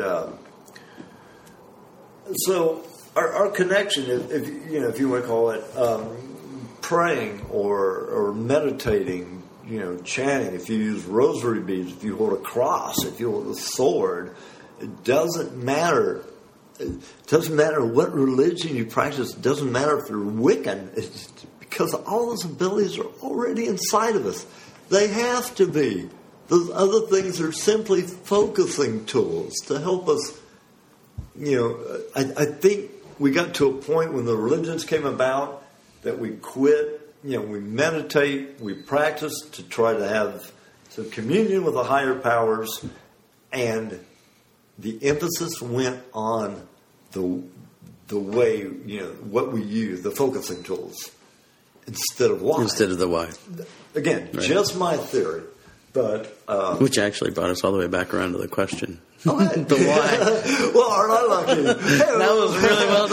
so our connection, if you want to call it praying or meditating, chanting. If you use rosary beads, if you hold a cross, if you hold a sword, it doesn't matter. It doesn't matter what religion you practice. It doesn't matter if you're Wiccan, because all those abilities are already inside of us. They have to be. Those other things are simply focusing tools to help us. I think we got to a point when the religions came about that we quit. We meditate, we practice to try to have some communion with the higher powers, and the emphasis went on the way, what we use, the focusing tools, instead of why. Instead of the why. Again, just my theory. But which actually brought us all the way back around to the question. The why. Well, aren't I lucky? That was really well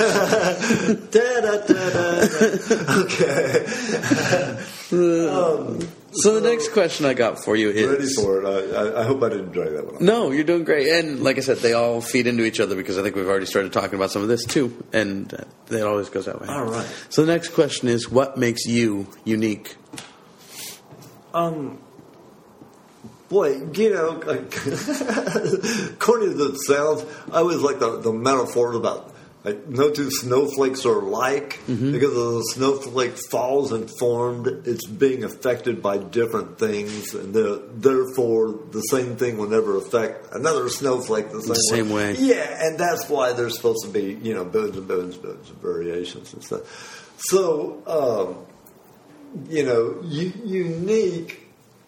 done. Okay. So the next question I got for you is... Ready for it. I hope I didn't drag that one up. No, you're doing great. And like I said, they all feed into each other, because I think we've already started talking about some of this too. And it always goes that way. All right. So the next question is, what makes you unique? Boy, corny as it sounds, I always like the metaphor about Like no two snowflakes are alike because the snowflake falls and formed. It's being affected by different things, and therefore the same thing will never affect another snowflake the same way. Yeah, and that's why there's supposed to be billions and billions and billions of variations and stuff. So unique.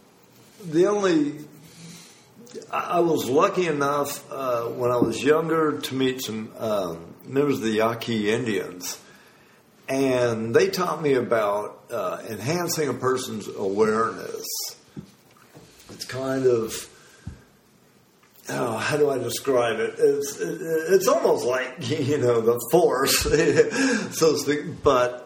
I was lucky enough when I was younger to meet some members of the Yaqui Indians, and they taught me about enhancing a person's awareness. It's kind of, how do I describe it? It's almost like the Force, so to speak, but.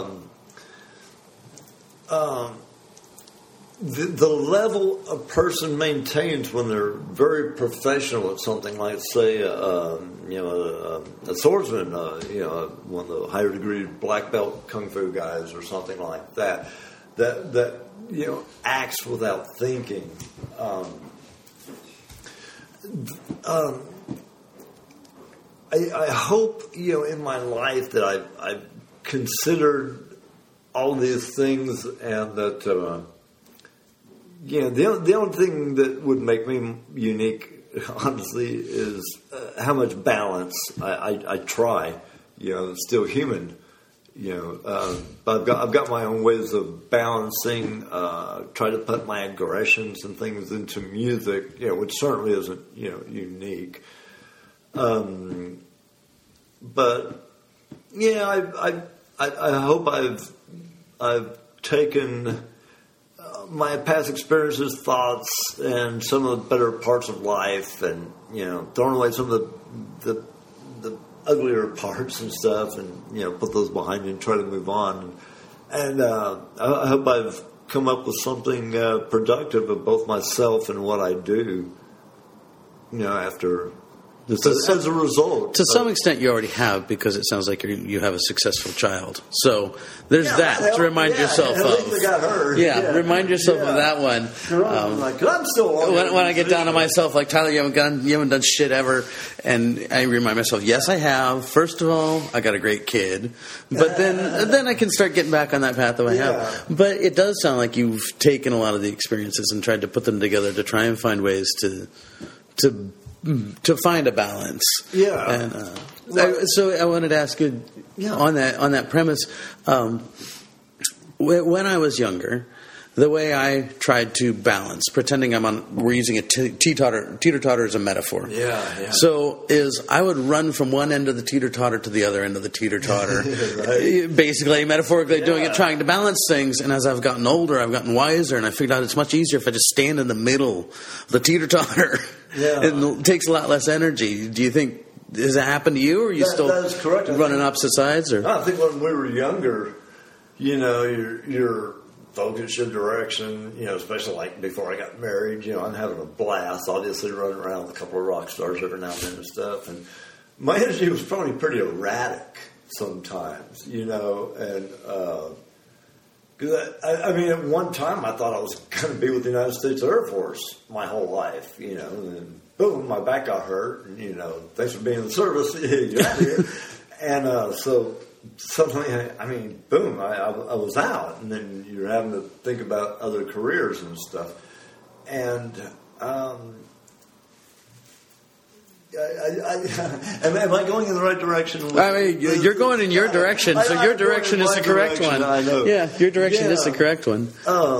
The level a person maintains when they're very professional at something, like say, a swordsman, one of the higher degree black belt kung fu guys or something like that acts without thinking. I hope in my life that I've considered all these things, and that. The only thing that would make me unique, honestly, is how much balance I try. Still human. But I've got my own ways of balancing. Try to put my aggressions and things into music. Which certainly isn't unique. But I hope I've taken my past experiences, thoughts, and some of the better parts of life, and thrown away some of the uglier parts and stuff, and put those behind me and try to move on. And I hope I've come up with something productive of both myself and what I do. After. As a result. To some extent, you already have, because it sounds like you have a successful child. So there's that to remind yourself of. Got her. Remind yourself of that one. I'm still when I get down to myself, like, Tyler, you haven't done shit ever, and I remind myself, yes, I have. First of all, I got a great kid, but then I can start getting back on that path that I have. But it does sound like you've taken a lot of the experiences and tried to put them together to try and find ways to find a balance. And so I wanted to ask you on that premise. When I was younger, the way I tried to balance, pretending we're using a teeter-totter as a metaphor. So I would run from one end of the teeter-totter to the other end of the teeter-totter, basically, metaphorically doing it, trying to balance things. And as I've gotten older, I've gotten wiser, and I figured out it's much easier if I just stand in the middle of the teeter-totter. It takes a lot less energy. Do you think, does that happen to you, or are you still running opposite sides? Or? I think when we were younger, you're focus your direction, especially like before I got married, I'm having a blast, obviously running around with a couple of rock stars every now and then and stuff. And my energy was probably pretty erratic sometimes, and, I mean, at one time I thought I was going to be with the United States Air Force my whole life, and then boom, my back got hurt, and, thanks for being in the service, you're out of here. And, so, suddenly, I mean, boom, I was out, and then you're having to think about other careers and stuff. And am I going in the right direction? I mean, you're going in your direction, so your direction is the correct one. I know. Yeah, your direction is the correct one.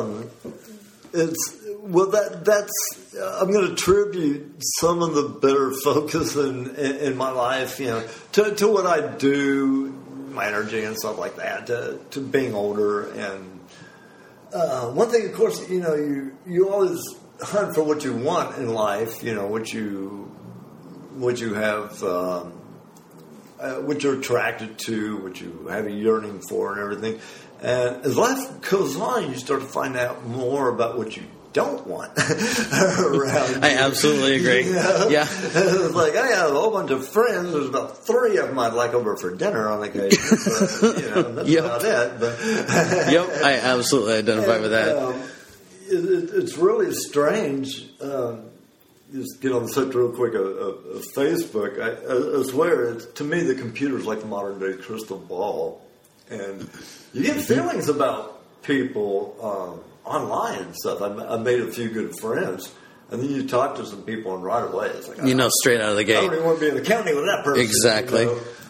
That's. I'm going to attribute some of the better focus in my life, to what I do. My energy and stuff like that, to being older. And one thing, of course, you always hunt for what you want in life, what you have, what you're attracted to, what you have a yearning for, and everything. And as life goes on, you start to find out more about what you don't want around you. I absolutely agree. Yeah. It's like, I have a whole bunch of friends. There's about 3 of them I'd like over for dinner on occasion. But, that's about it. But I absolutely identify with that. It's really strange. just get on the subject real quick of Facebook. I swear, to me, the computer's like the modern day crystal ball, and you get feelings about people online and stuff. I made a few good friends, and then you talk to some people, and right away it's like straight out of the gate. I don't even want to be in the county with that person. Exactly.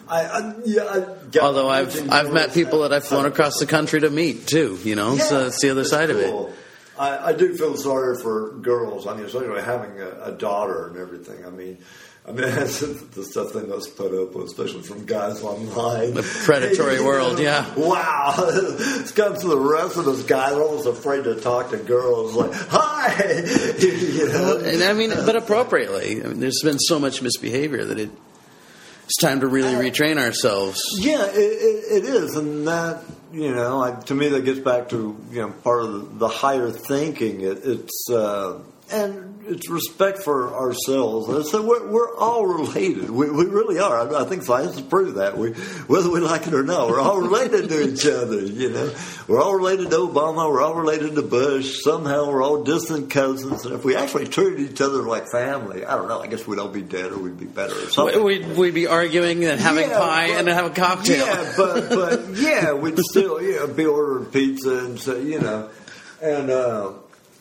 Although I've met people that I've flown across the country to meet too. So that's the other side of it. I do feel sorry for girls. I mean, especially having a daughter and everything. I mean, the stuff they must put up with, especially from guys online. The predatory world, yeah. Wow. It's come to the rest of us guys almost afraid to talk to girls. Like, hi! And but appropriately. There's been so much misbehavior that it's time to really retrain ourselves. Yeah, it is. And that, to me, that gets back to, part of the higher thinking. And it's respect for ourselves. And so we're all related. We really are. I think science has proved that. Whether we like it or not, we're all related to each other. We're all related to Obama. We're all related to Bush. Somehow we're all distant cousins. And if we actually treated each other like family, I don't know. I guess we'd all be dead, or we'd be better, or something. We'd be arguing and having pie and have a cocktail. Yeah, but we'd still be ordering pizza and say and.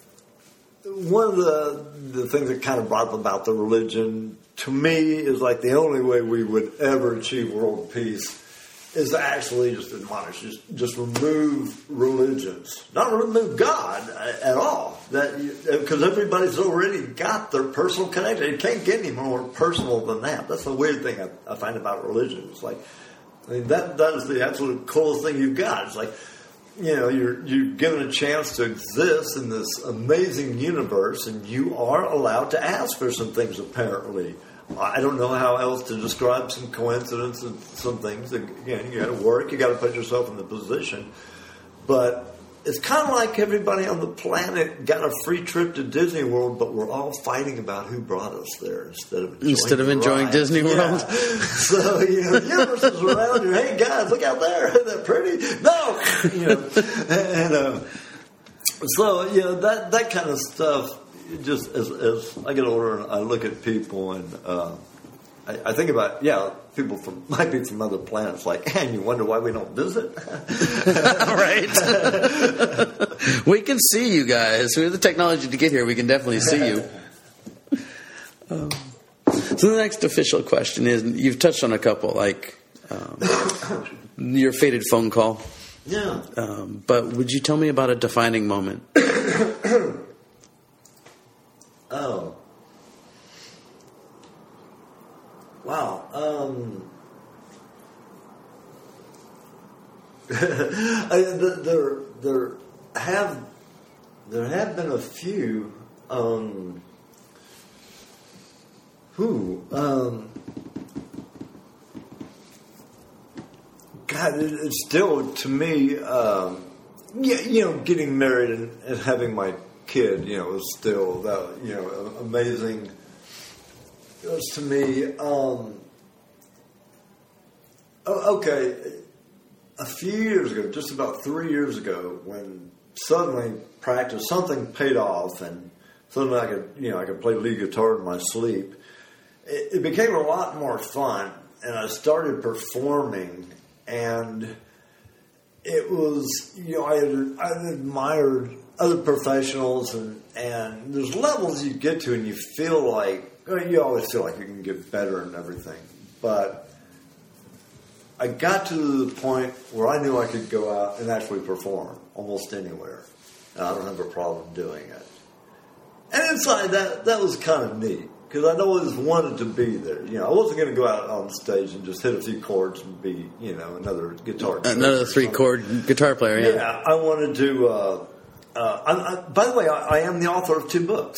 One of the things that kind of brought about the religion, to me, is like the only way we would ever achieve world peace is to actually just admonish, just remove religions. Not remove God at all. Because everybody's already got their personal connection. It can't get any more personal than that. That's the weird thing I find about religion. It's like, that is the absolute coolest thing you've got. It's like, you're given a chance to exist in this amazing universe, and you are allowed to ask for some things, apparently. I don't know how else to describe some coincidence and some things. Again, you got to work, you got to put yourself in the position. But it's kind of like everybody on the planet got a free trip to Disney World, but we're all fighting about who brought us there instead of enjoying Disney World. Yeah. So, the universe is around you. Hey, guys, look out there. Isn't that pretty? No! That kind of stuff, just as I get older and I look at people and I think about, people might be from other planets, and you wonder why we don't visit? Right. We can see you guys. We have the technology to get here. We can definitely see you. So the next official question is, you've touched on a couple, your fated phone call. Yeah. But would you tell me about a defining moment? Oh. Wow. There have been a few. God, it's still, to me, getting married and having my kid, was still amazing. It was to me, okay, a few years ago, just about 3 years ago, when suddenly something paid off, and suddenly I could play lead guitar in my sleep. It became a lot more fun, and I started performing, and it was, I admired other professionals, and there's levels you get to, and you feel like, you always feel like you can get better and everything. But I got to the point where I knew I could go out and actually perform almost anywhere. And I don't have a problem doing it. And inside that was kind of neat, because I'd always wanted to be there. I wasn't going to go out on stage and just hit a few chords and be, another guitar player. Another 3-chord guitar player, yeah. Yeah, I wanted to... by the way, I am the author of 2 books.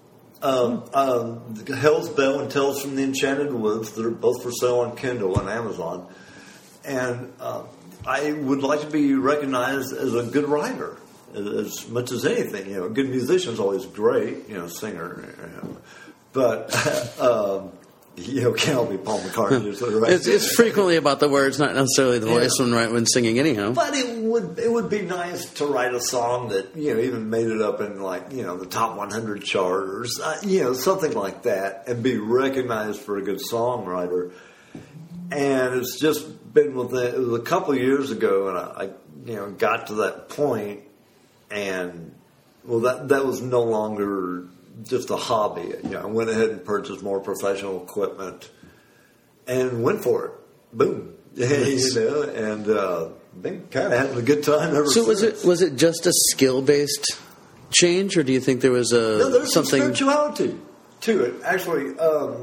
Hell's Bell and Tales from the Enchanted Woods, that are both for sale on Kindle and Amazon. And I would like to be recognized as a good writer, as much as anything. A good musician is always great, singer. But can't be Paul McCartney. Right? It's frequently about the words, not necessarily the voice when singing. Anyhow, but it would be nice to write a song that even made it up in the top 100 chart or something like that, and be recognized for a good songwriter. And it's just been it was a couple of years ago, and I got to that point, and that was no longer just a hobby. I went ahead and purchased more professional equipment and went for it. Boom. Nice. And been kind of having a good time ever since. So was it just a skill-based change, or do you think there was there's something... some spirituality to it. Actually,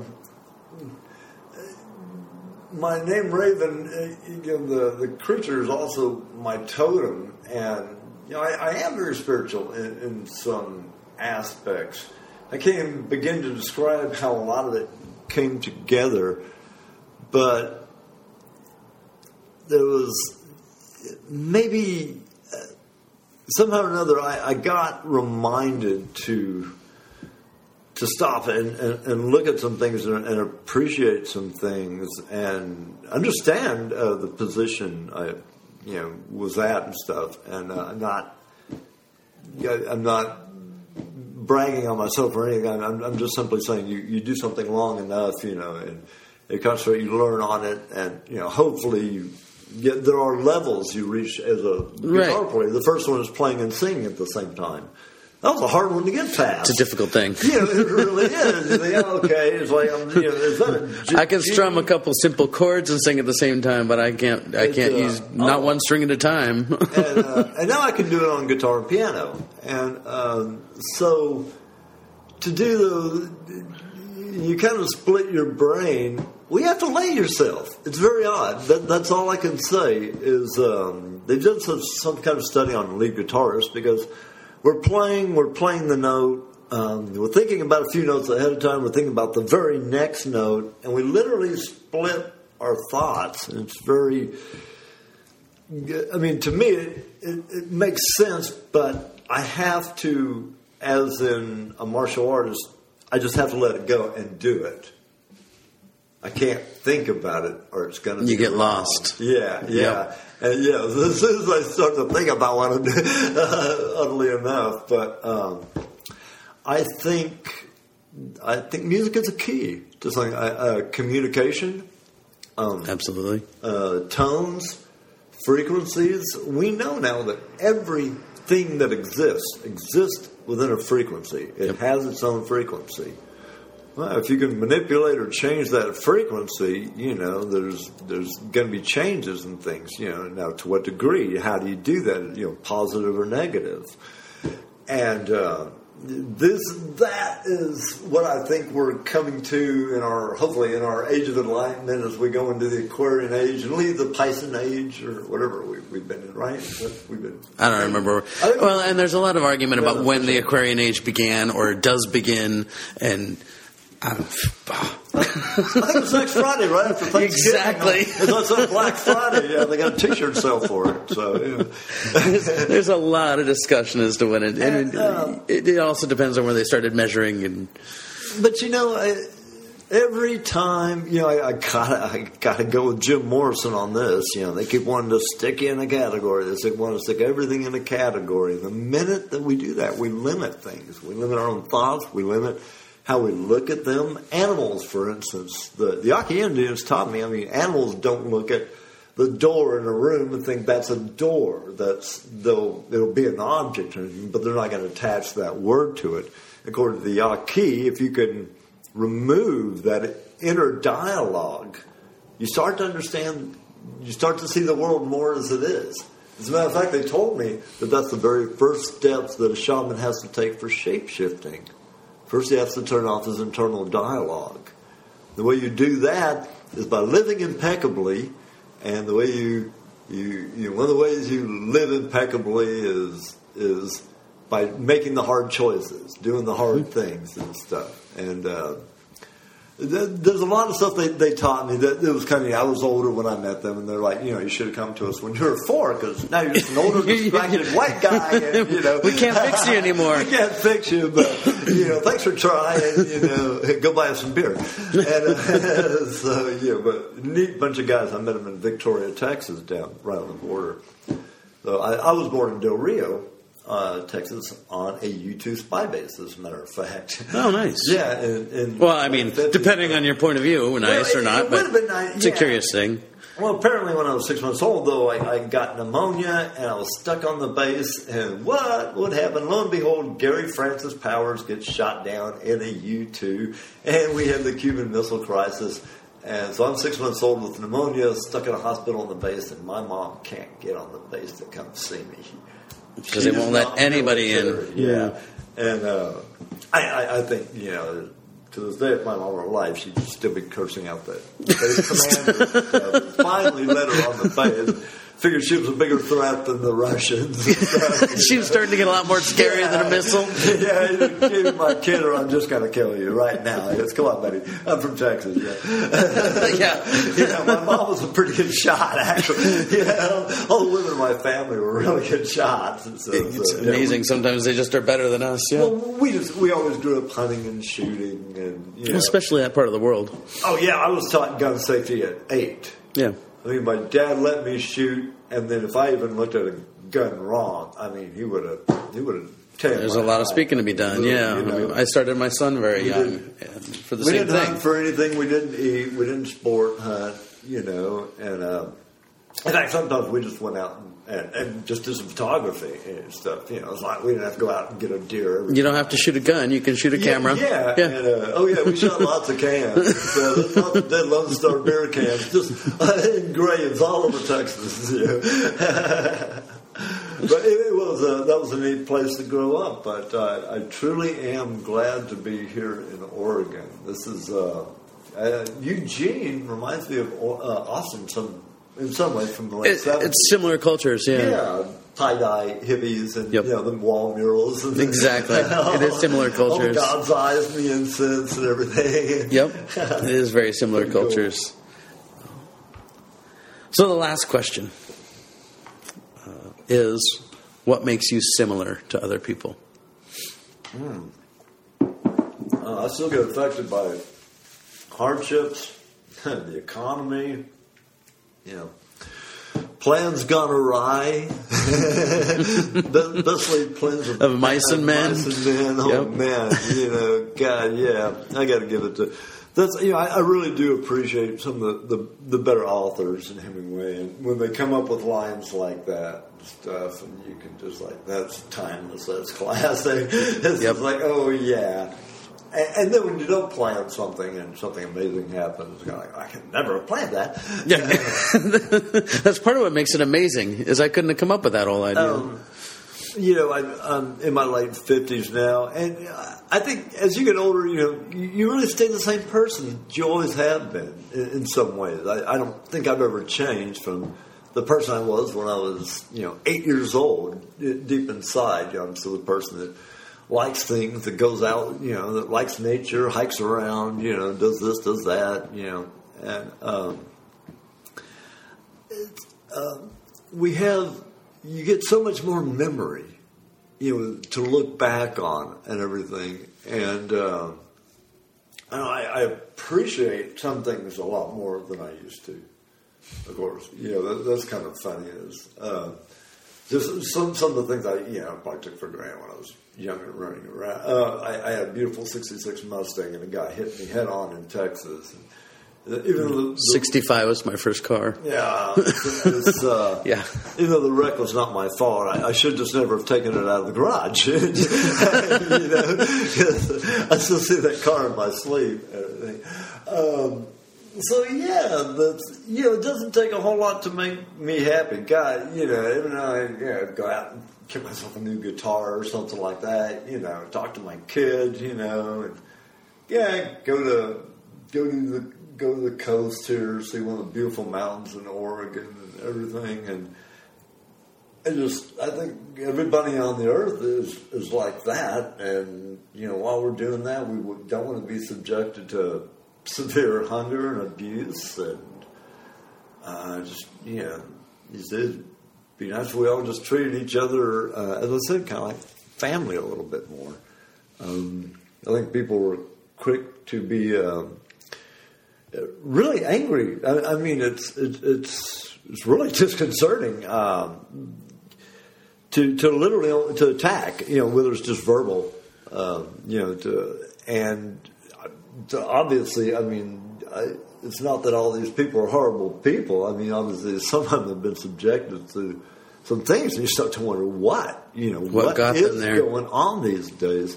my name Raven, the creature is also my totem, and I am very spiritual in some aspects. I can't even begin to describe how a lot of it came together, but there was maybe somehow or another I got reminded to stop and look at some things and appreciate some things and understand the position I was at and stuff, and I'm not bragging on myself or anything. I'm just simply saying you do something long enough, and you concentrate, you learn on it, and hopefully there are levels you reach as a guitar player. The first one is playing and singing at the same time. That was a hard one to get past. It's a difficult thing. Yeah, it really is. You think, okay, it's like is that I can strum a couple simple chords and sing at the same time, but I can't use not one string at a time. And now I can do it on guitar and piano. And so to do you kind of split your brain. Well, you have to lay yourself. It's very odd. That's all I can say is they've done some kind of study on lead guitarists, because we're playing the note. We're thinking about a few notes ahead of time. We're thinking about the very next note, and we literally split our thoughts. And it's very. I mean, to me, it makes sense, but I have to, as in a martial artist, I just have to let it go and do it. I can't think about it, or it's going to be. You get lost. Yeah. Yep. And as soon as I start to think about what I'm doing, oddly enough, but I think music is a key to something. Communication, absolutely, tones, frequencies. We know now that everything that exists within a frequency. It has its own frequency. Well, if you can manipulate or change that frequency, there's going to be changes in things. Now to what degree? How do you do that? Positive or negative? And that is what I think we're coming to hopefully in our age of enlightenment, as we go into the Aquarian age and leave the Piscean age or whatever we've been in, right? I don't remember. Well, and there's a lot of argument about when the Aquarian age began or does begin, and I think it's next Friday, right after Thanksgiving. Exactly. It's on Black Friday. Yeah, they got a T-shirt sale for it. So there's a lot of discussion as to when it. It also depends on where they started measuring. But every time I gotta go with Jim Morrison on this. They keep wanting to stick you in a category. They want to stick everything in a category. The minute that we do that, we limit things. We limit our own thoughts. We limit how we look at them. Animals, for instance, the Yaqui Indians taught me, animals don't look at the door in a room and think that's a door. It'll be an object, but they're not going to attach that word to it. According to the Yaqui, if you can remove that inner dialogue, you start to understand, you start to see the world more as it is. As a matter of fact, they told me that that's the very first steps that a shaman has to take for shape-shifting. First, he has to turn off his internal dialogue. The way you do that is by living impeccably, and the way you one of the ways you live impeccably is by making the hard choices, doing the hard things and stuff. And There's a lot of stuff they taught me that it was kind of. I was older when I met them, and they're like, you should have come to us when you were 4, because now you're just an older, distracted white guy, and we can't fix you anymore. We can't fix you, but thanks for trying. Go buy us some beer. And but neat bunch of guys. I met them in Victoria, Texas, down right on the border. So I was born in Del Rio, Texas, on a U-2 spy base, as a matter of fact. Oh, nice. Yeah. Depending on your point of view, nice or not, but it's a curious thing. Well, apparently when I was 6 months old, though, I got pneumonia, and I was stuck on the base, and what happened? Lo and behold, Gary Francis Powers gets shot down in a U-2, and we had the Cuban Missile Crisis. And so I'm 6 months old with pneumonia, stuck in a hospital on the base, and my mom can't get on the base to come see me. Because they won't let anybody in. Yeah. And I think, to this day, if my mom were alive, she'd still be cursing out that base commander. Finally let her on the base. Figured she was a bigger threat than the Russians. She was starting to get a lot more scarier than a missile. Yeah, give my kid or I'm just going to kill you right now. Goes, come on, buddy. I'm from Texas. Yeah. My mom was a pretty good shot, actually. All the women in my family were really good shots. It's amazing. Sometimes they just are better than us. Yeah. Well, we always grew up hunting and shooting, and especially that part of the world. Oh yeah, I was taught gun safety at 8. Yeah. I mean, my dad let me shoot, and then if I even looked at a gun wrong, I mean, he would have taken. There's a lot of speaking to be done. Yeah, I stared my son very young for the same thing. We didn't hunt for anything. We didn't eat. We didn't sport hunt. And in fact, sometimes we just went out and just did some photography and stuff. It's like we didn't have to go out and get a deer. You don't have to shoot a gun. You can shoot a camera. Yeah. And, we shot lots of cans. So there's lots of dead Lone Star beer cans, just in graves all over Texas. But that was a neat place to grow up. But I truly am glad to be here in Oregon. This is Eugene reminds me of Austin in some ways from the late 70s. It's similar cultures, Yeah, tie-dye hippies and the wall murals. And exactly. It is similar cultures. All the God's eyes and the incense and everything. Yep. It is very similar cultures. Cool. So the last question is, what makes you similar to other people? I still get affected by hardships, the economy, plans gone awry, especially plans of mice and men. Oh man, God, yeah, I got to give it to. That's I really do appreciate some of the better authors in Hemingway, and when they come up with lines like that and stuff, and you can just that's timeless, that's classic. It's just like, oh yeah. And then when you don't plan something and something amazing happens, it's kind of I can never have planned that. Yeah. That's part of what makes it amazing, is I couldn't have come up with that whole idea. I'm in my late 50s now, and I think as you get older, you really stay the same person you always have been in some ways. I don't think I've ever changed from the person I was when I was, 8 years old, deep inside. I'm still the person that likes things, that goes out, that likes nature, hikes around, does this, does that, and you get so much more memory, to look back on and everything, and I appreciate some things a lot more than I used to. Of course, that's kind of funny. Is just some of the things I probably took for granted when I was younger, running around. I had a beautiful '66 Mustang, and a guy hit me head on in Texas. And even 65 was my first car. Yeah, yeah. Even though the wreck was not my fault, I should just never have taken it out of the garage. I still see that car in my sleep. So it doesn't take a whole lot to make me happy. God, every now and then, go out and get myself a new guitar or something like that. Talk to my kids. And go to the coast here, see one of the beautiful mountains in Oregon and everything. And I think everybody on the earth is like that. And while we're doing that, we don't want to be subjected to severe hunger and abuse, and just he said, it'd be nice if we all just treated each other, as I said, kind of like family a little bit more. I think people were quick to be really angry. I mean, it's really disconcerting to literally to attack. Whether it's just verbal, obviously. I mean, it's not that all these people are horrible people. I mean, obviously, some of them have been subjected to some things, and you start to wonder what got is them there? going on these days.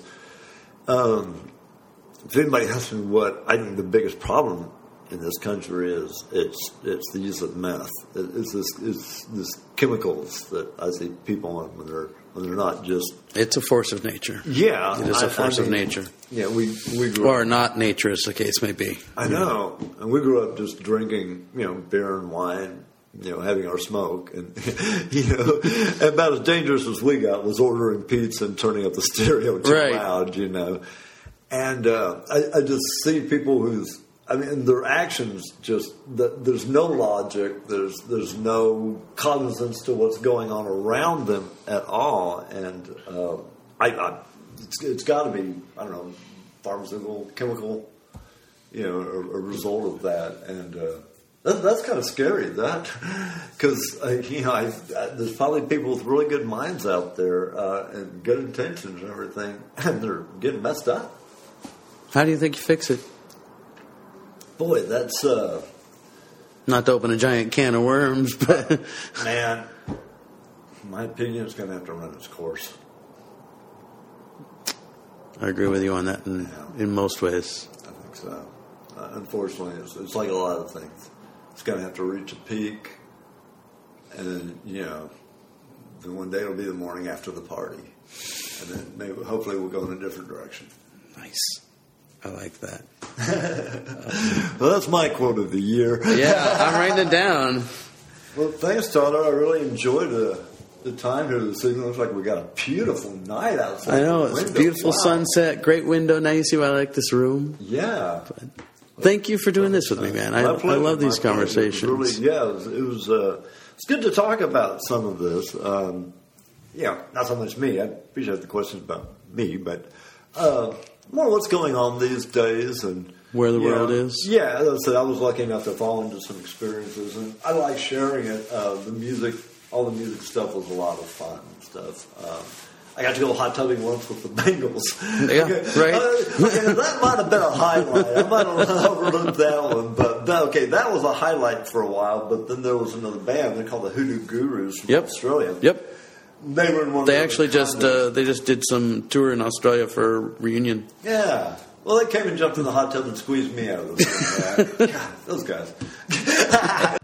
If anybody asks me what I think the biggest problem in this country is, it's the use of meth. It's this chemicals that I see people on when they're not just. It's a force of nature. Yeah, it is a force of nature. Yeah, we grew or up, not nature, as the case may be. I know, and we grew up just drinking, beer and wine. Having our smoke, and about as dangerous as we got was ordering pizza and turning up the stereo too loud, And I just see people their actions there's no logic, there's no cognizance to what's going on around them at all, and it's got to be, I don't know, pharmaceutical, chemical, a result of that, and. That's kind of scary, because there's probably people with really good minds out there and good intentions and everything, and they're getting messed up. How do you think you fix it? Boy, that's not to open a giant can of worms, but man, in my opinion, it's going to have to run its course. I agree with you on that in most ways. I think so. Unfortunately, it's like a lot of things. It's going to have to reach a peak, and then, then one day it'll be the morning after the party. And then maybe, hopefully we'll go in a different direction. Nice. I like that. Well, that's my quote of the year. Yeah, I'm writing it down. Well, thanks, Tyler. I really enjoyed the time here this evening. Looks like we got a beautiful night outside. I know. It's a beautiful sunset, great window. Now you see why I like this room. Yeah. But thank you for doing this with me, man. I love these conversations. It was it's good to talk about some of this. Not so much me. I appreciate the questions about me, but more what's going on these days and where the world is. Yeah, as I said, I was lucky enough to fall into some experiences, and I like sharing it. The music, all the music stuff was a lot of fun and stuff. I got to go hot tubbing once with the Bengals. Yeah, right. That might have been a highlight. I might have overlooked that one. But, that was a highlight for a while. But then there was another band. They're called the Hoodoo Gurus from Australia. Yep. They were in one. They actually just did some tour in Australia for a reunion. Yeah. Well, they came and jumped in the hot tub and squeezed me out of the thing. God, those guys.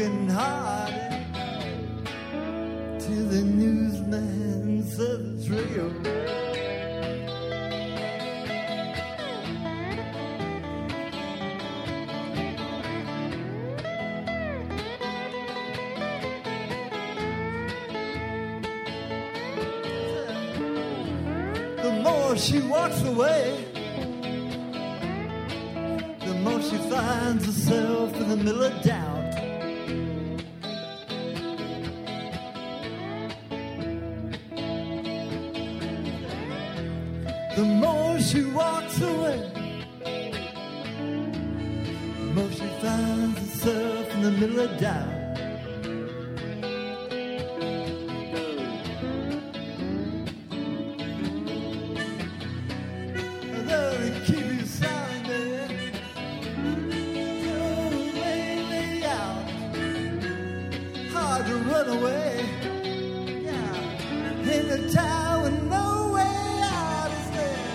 broken hearted till the newsman says it's real. The more she walks away, the more she finds herself in the middle of doubt. The more she walks away, the more she finds herself in the middle of doubt. Run away, yeah, in a town with no way out is there.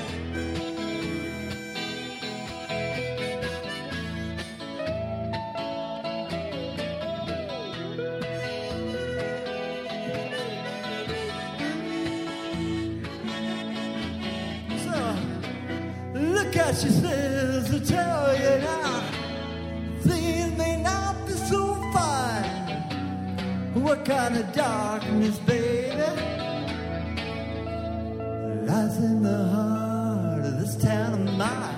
So, look at she says to tell you now, things may not be so fine. What kind of darkness, baby, lies in the heart of this town of mine?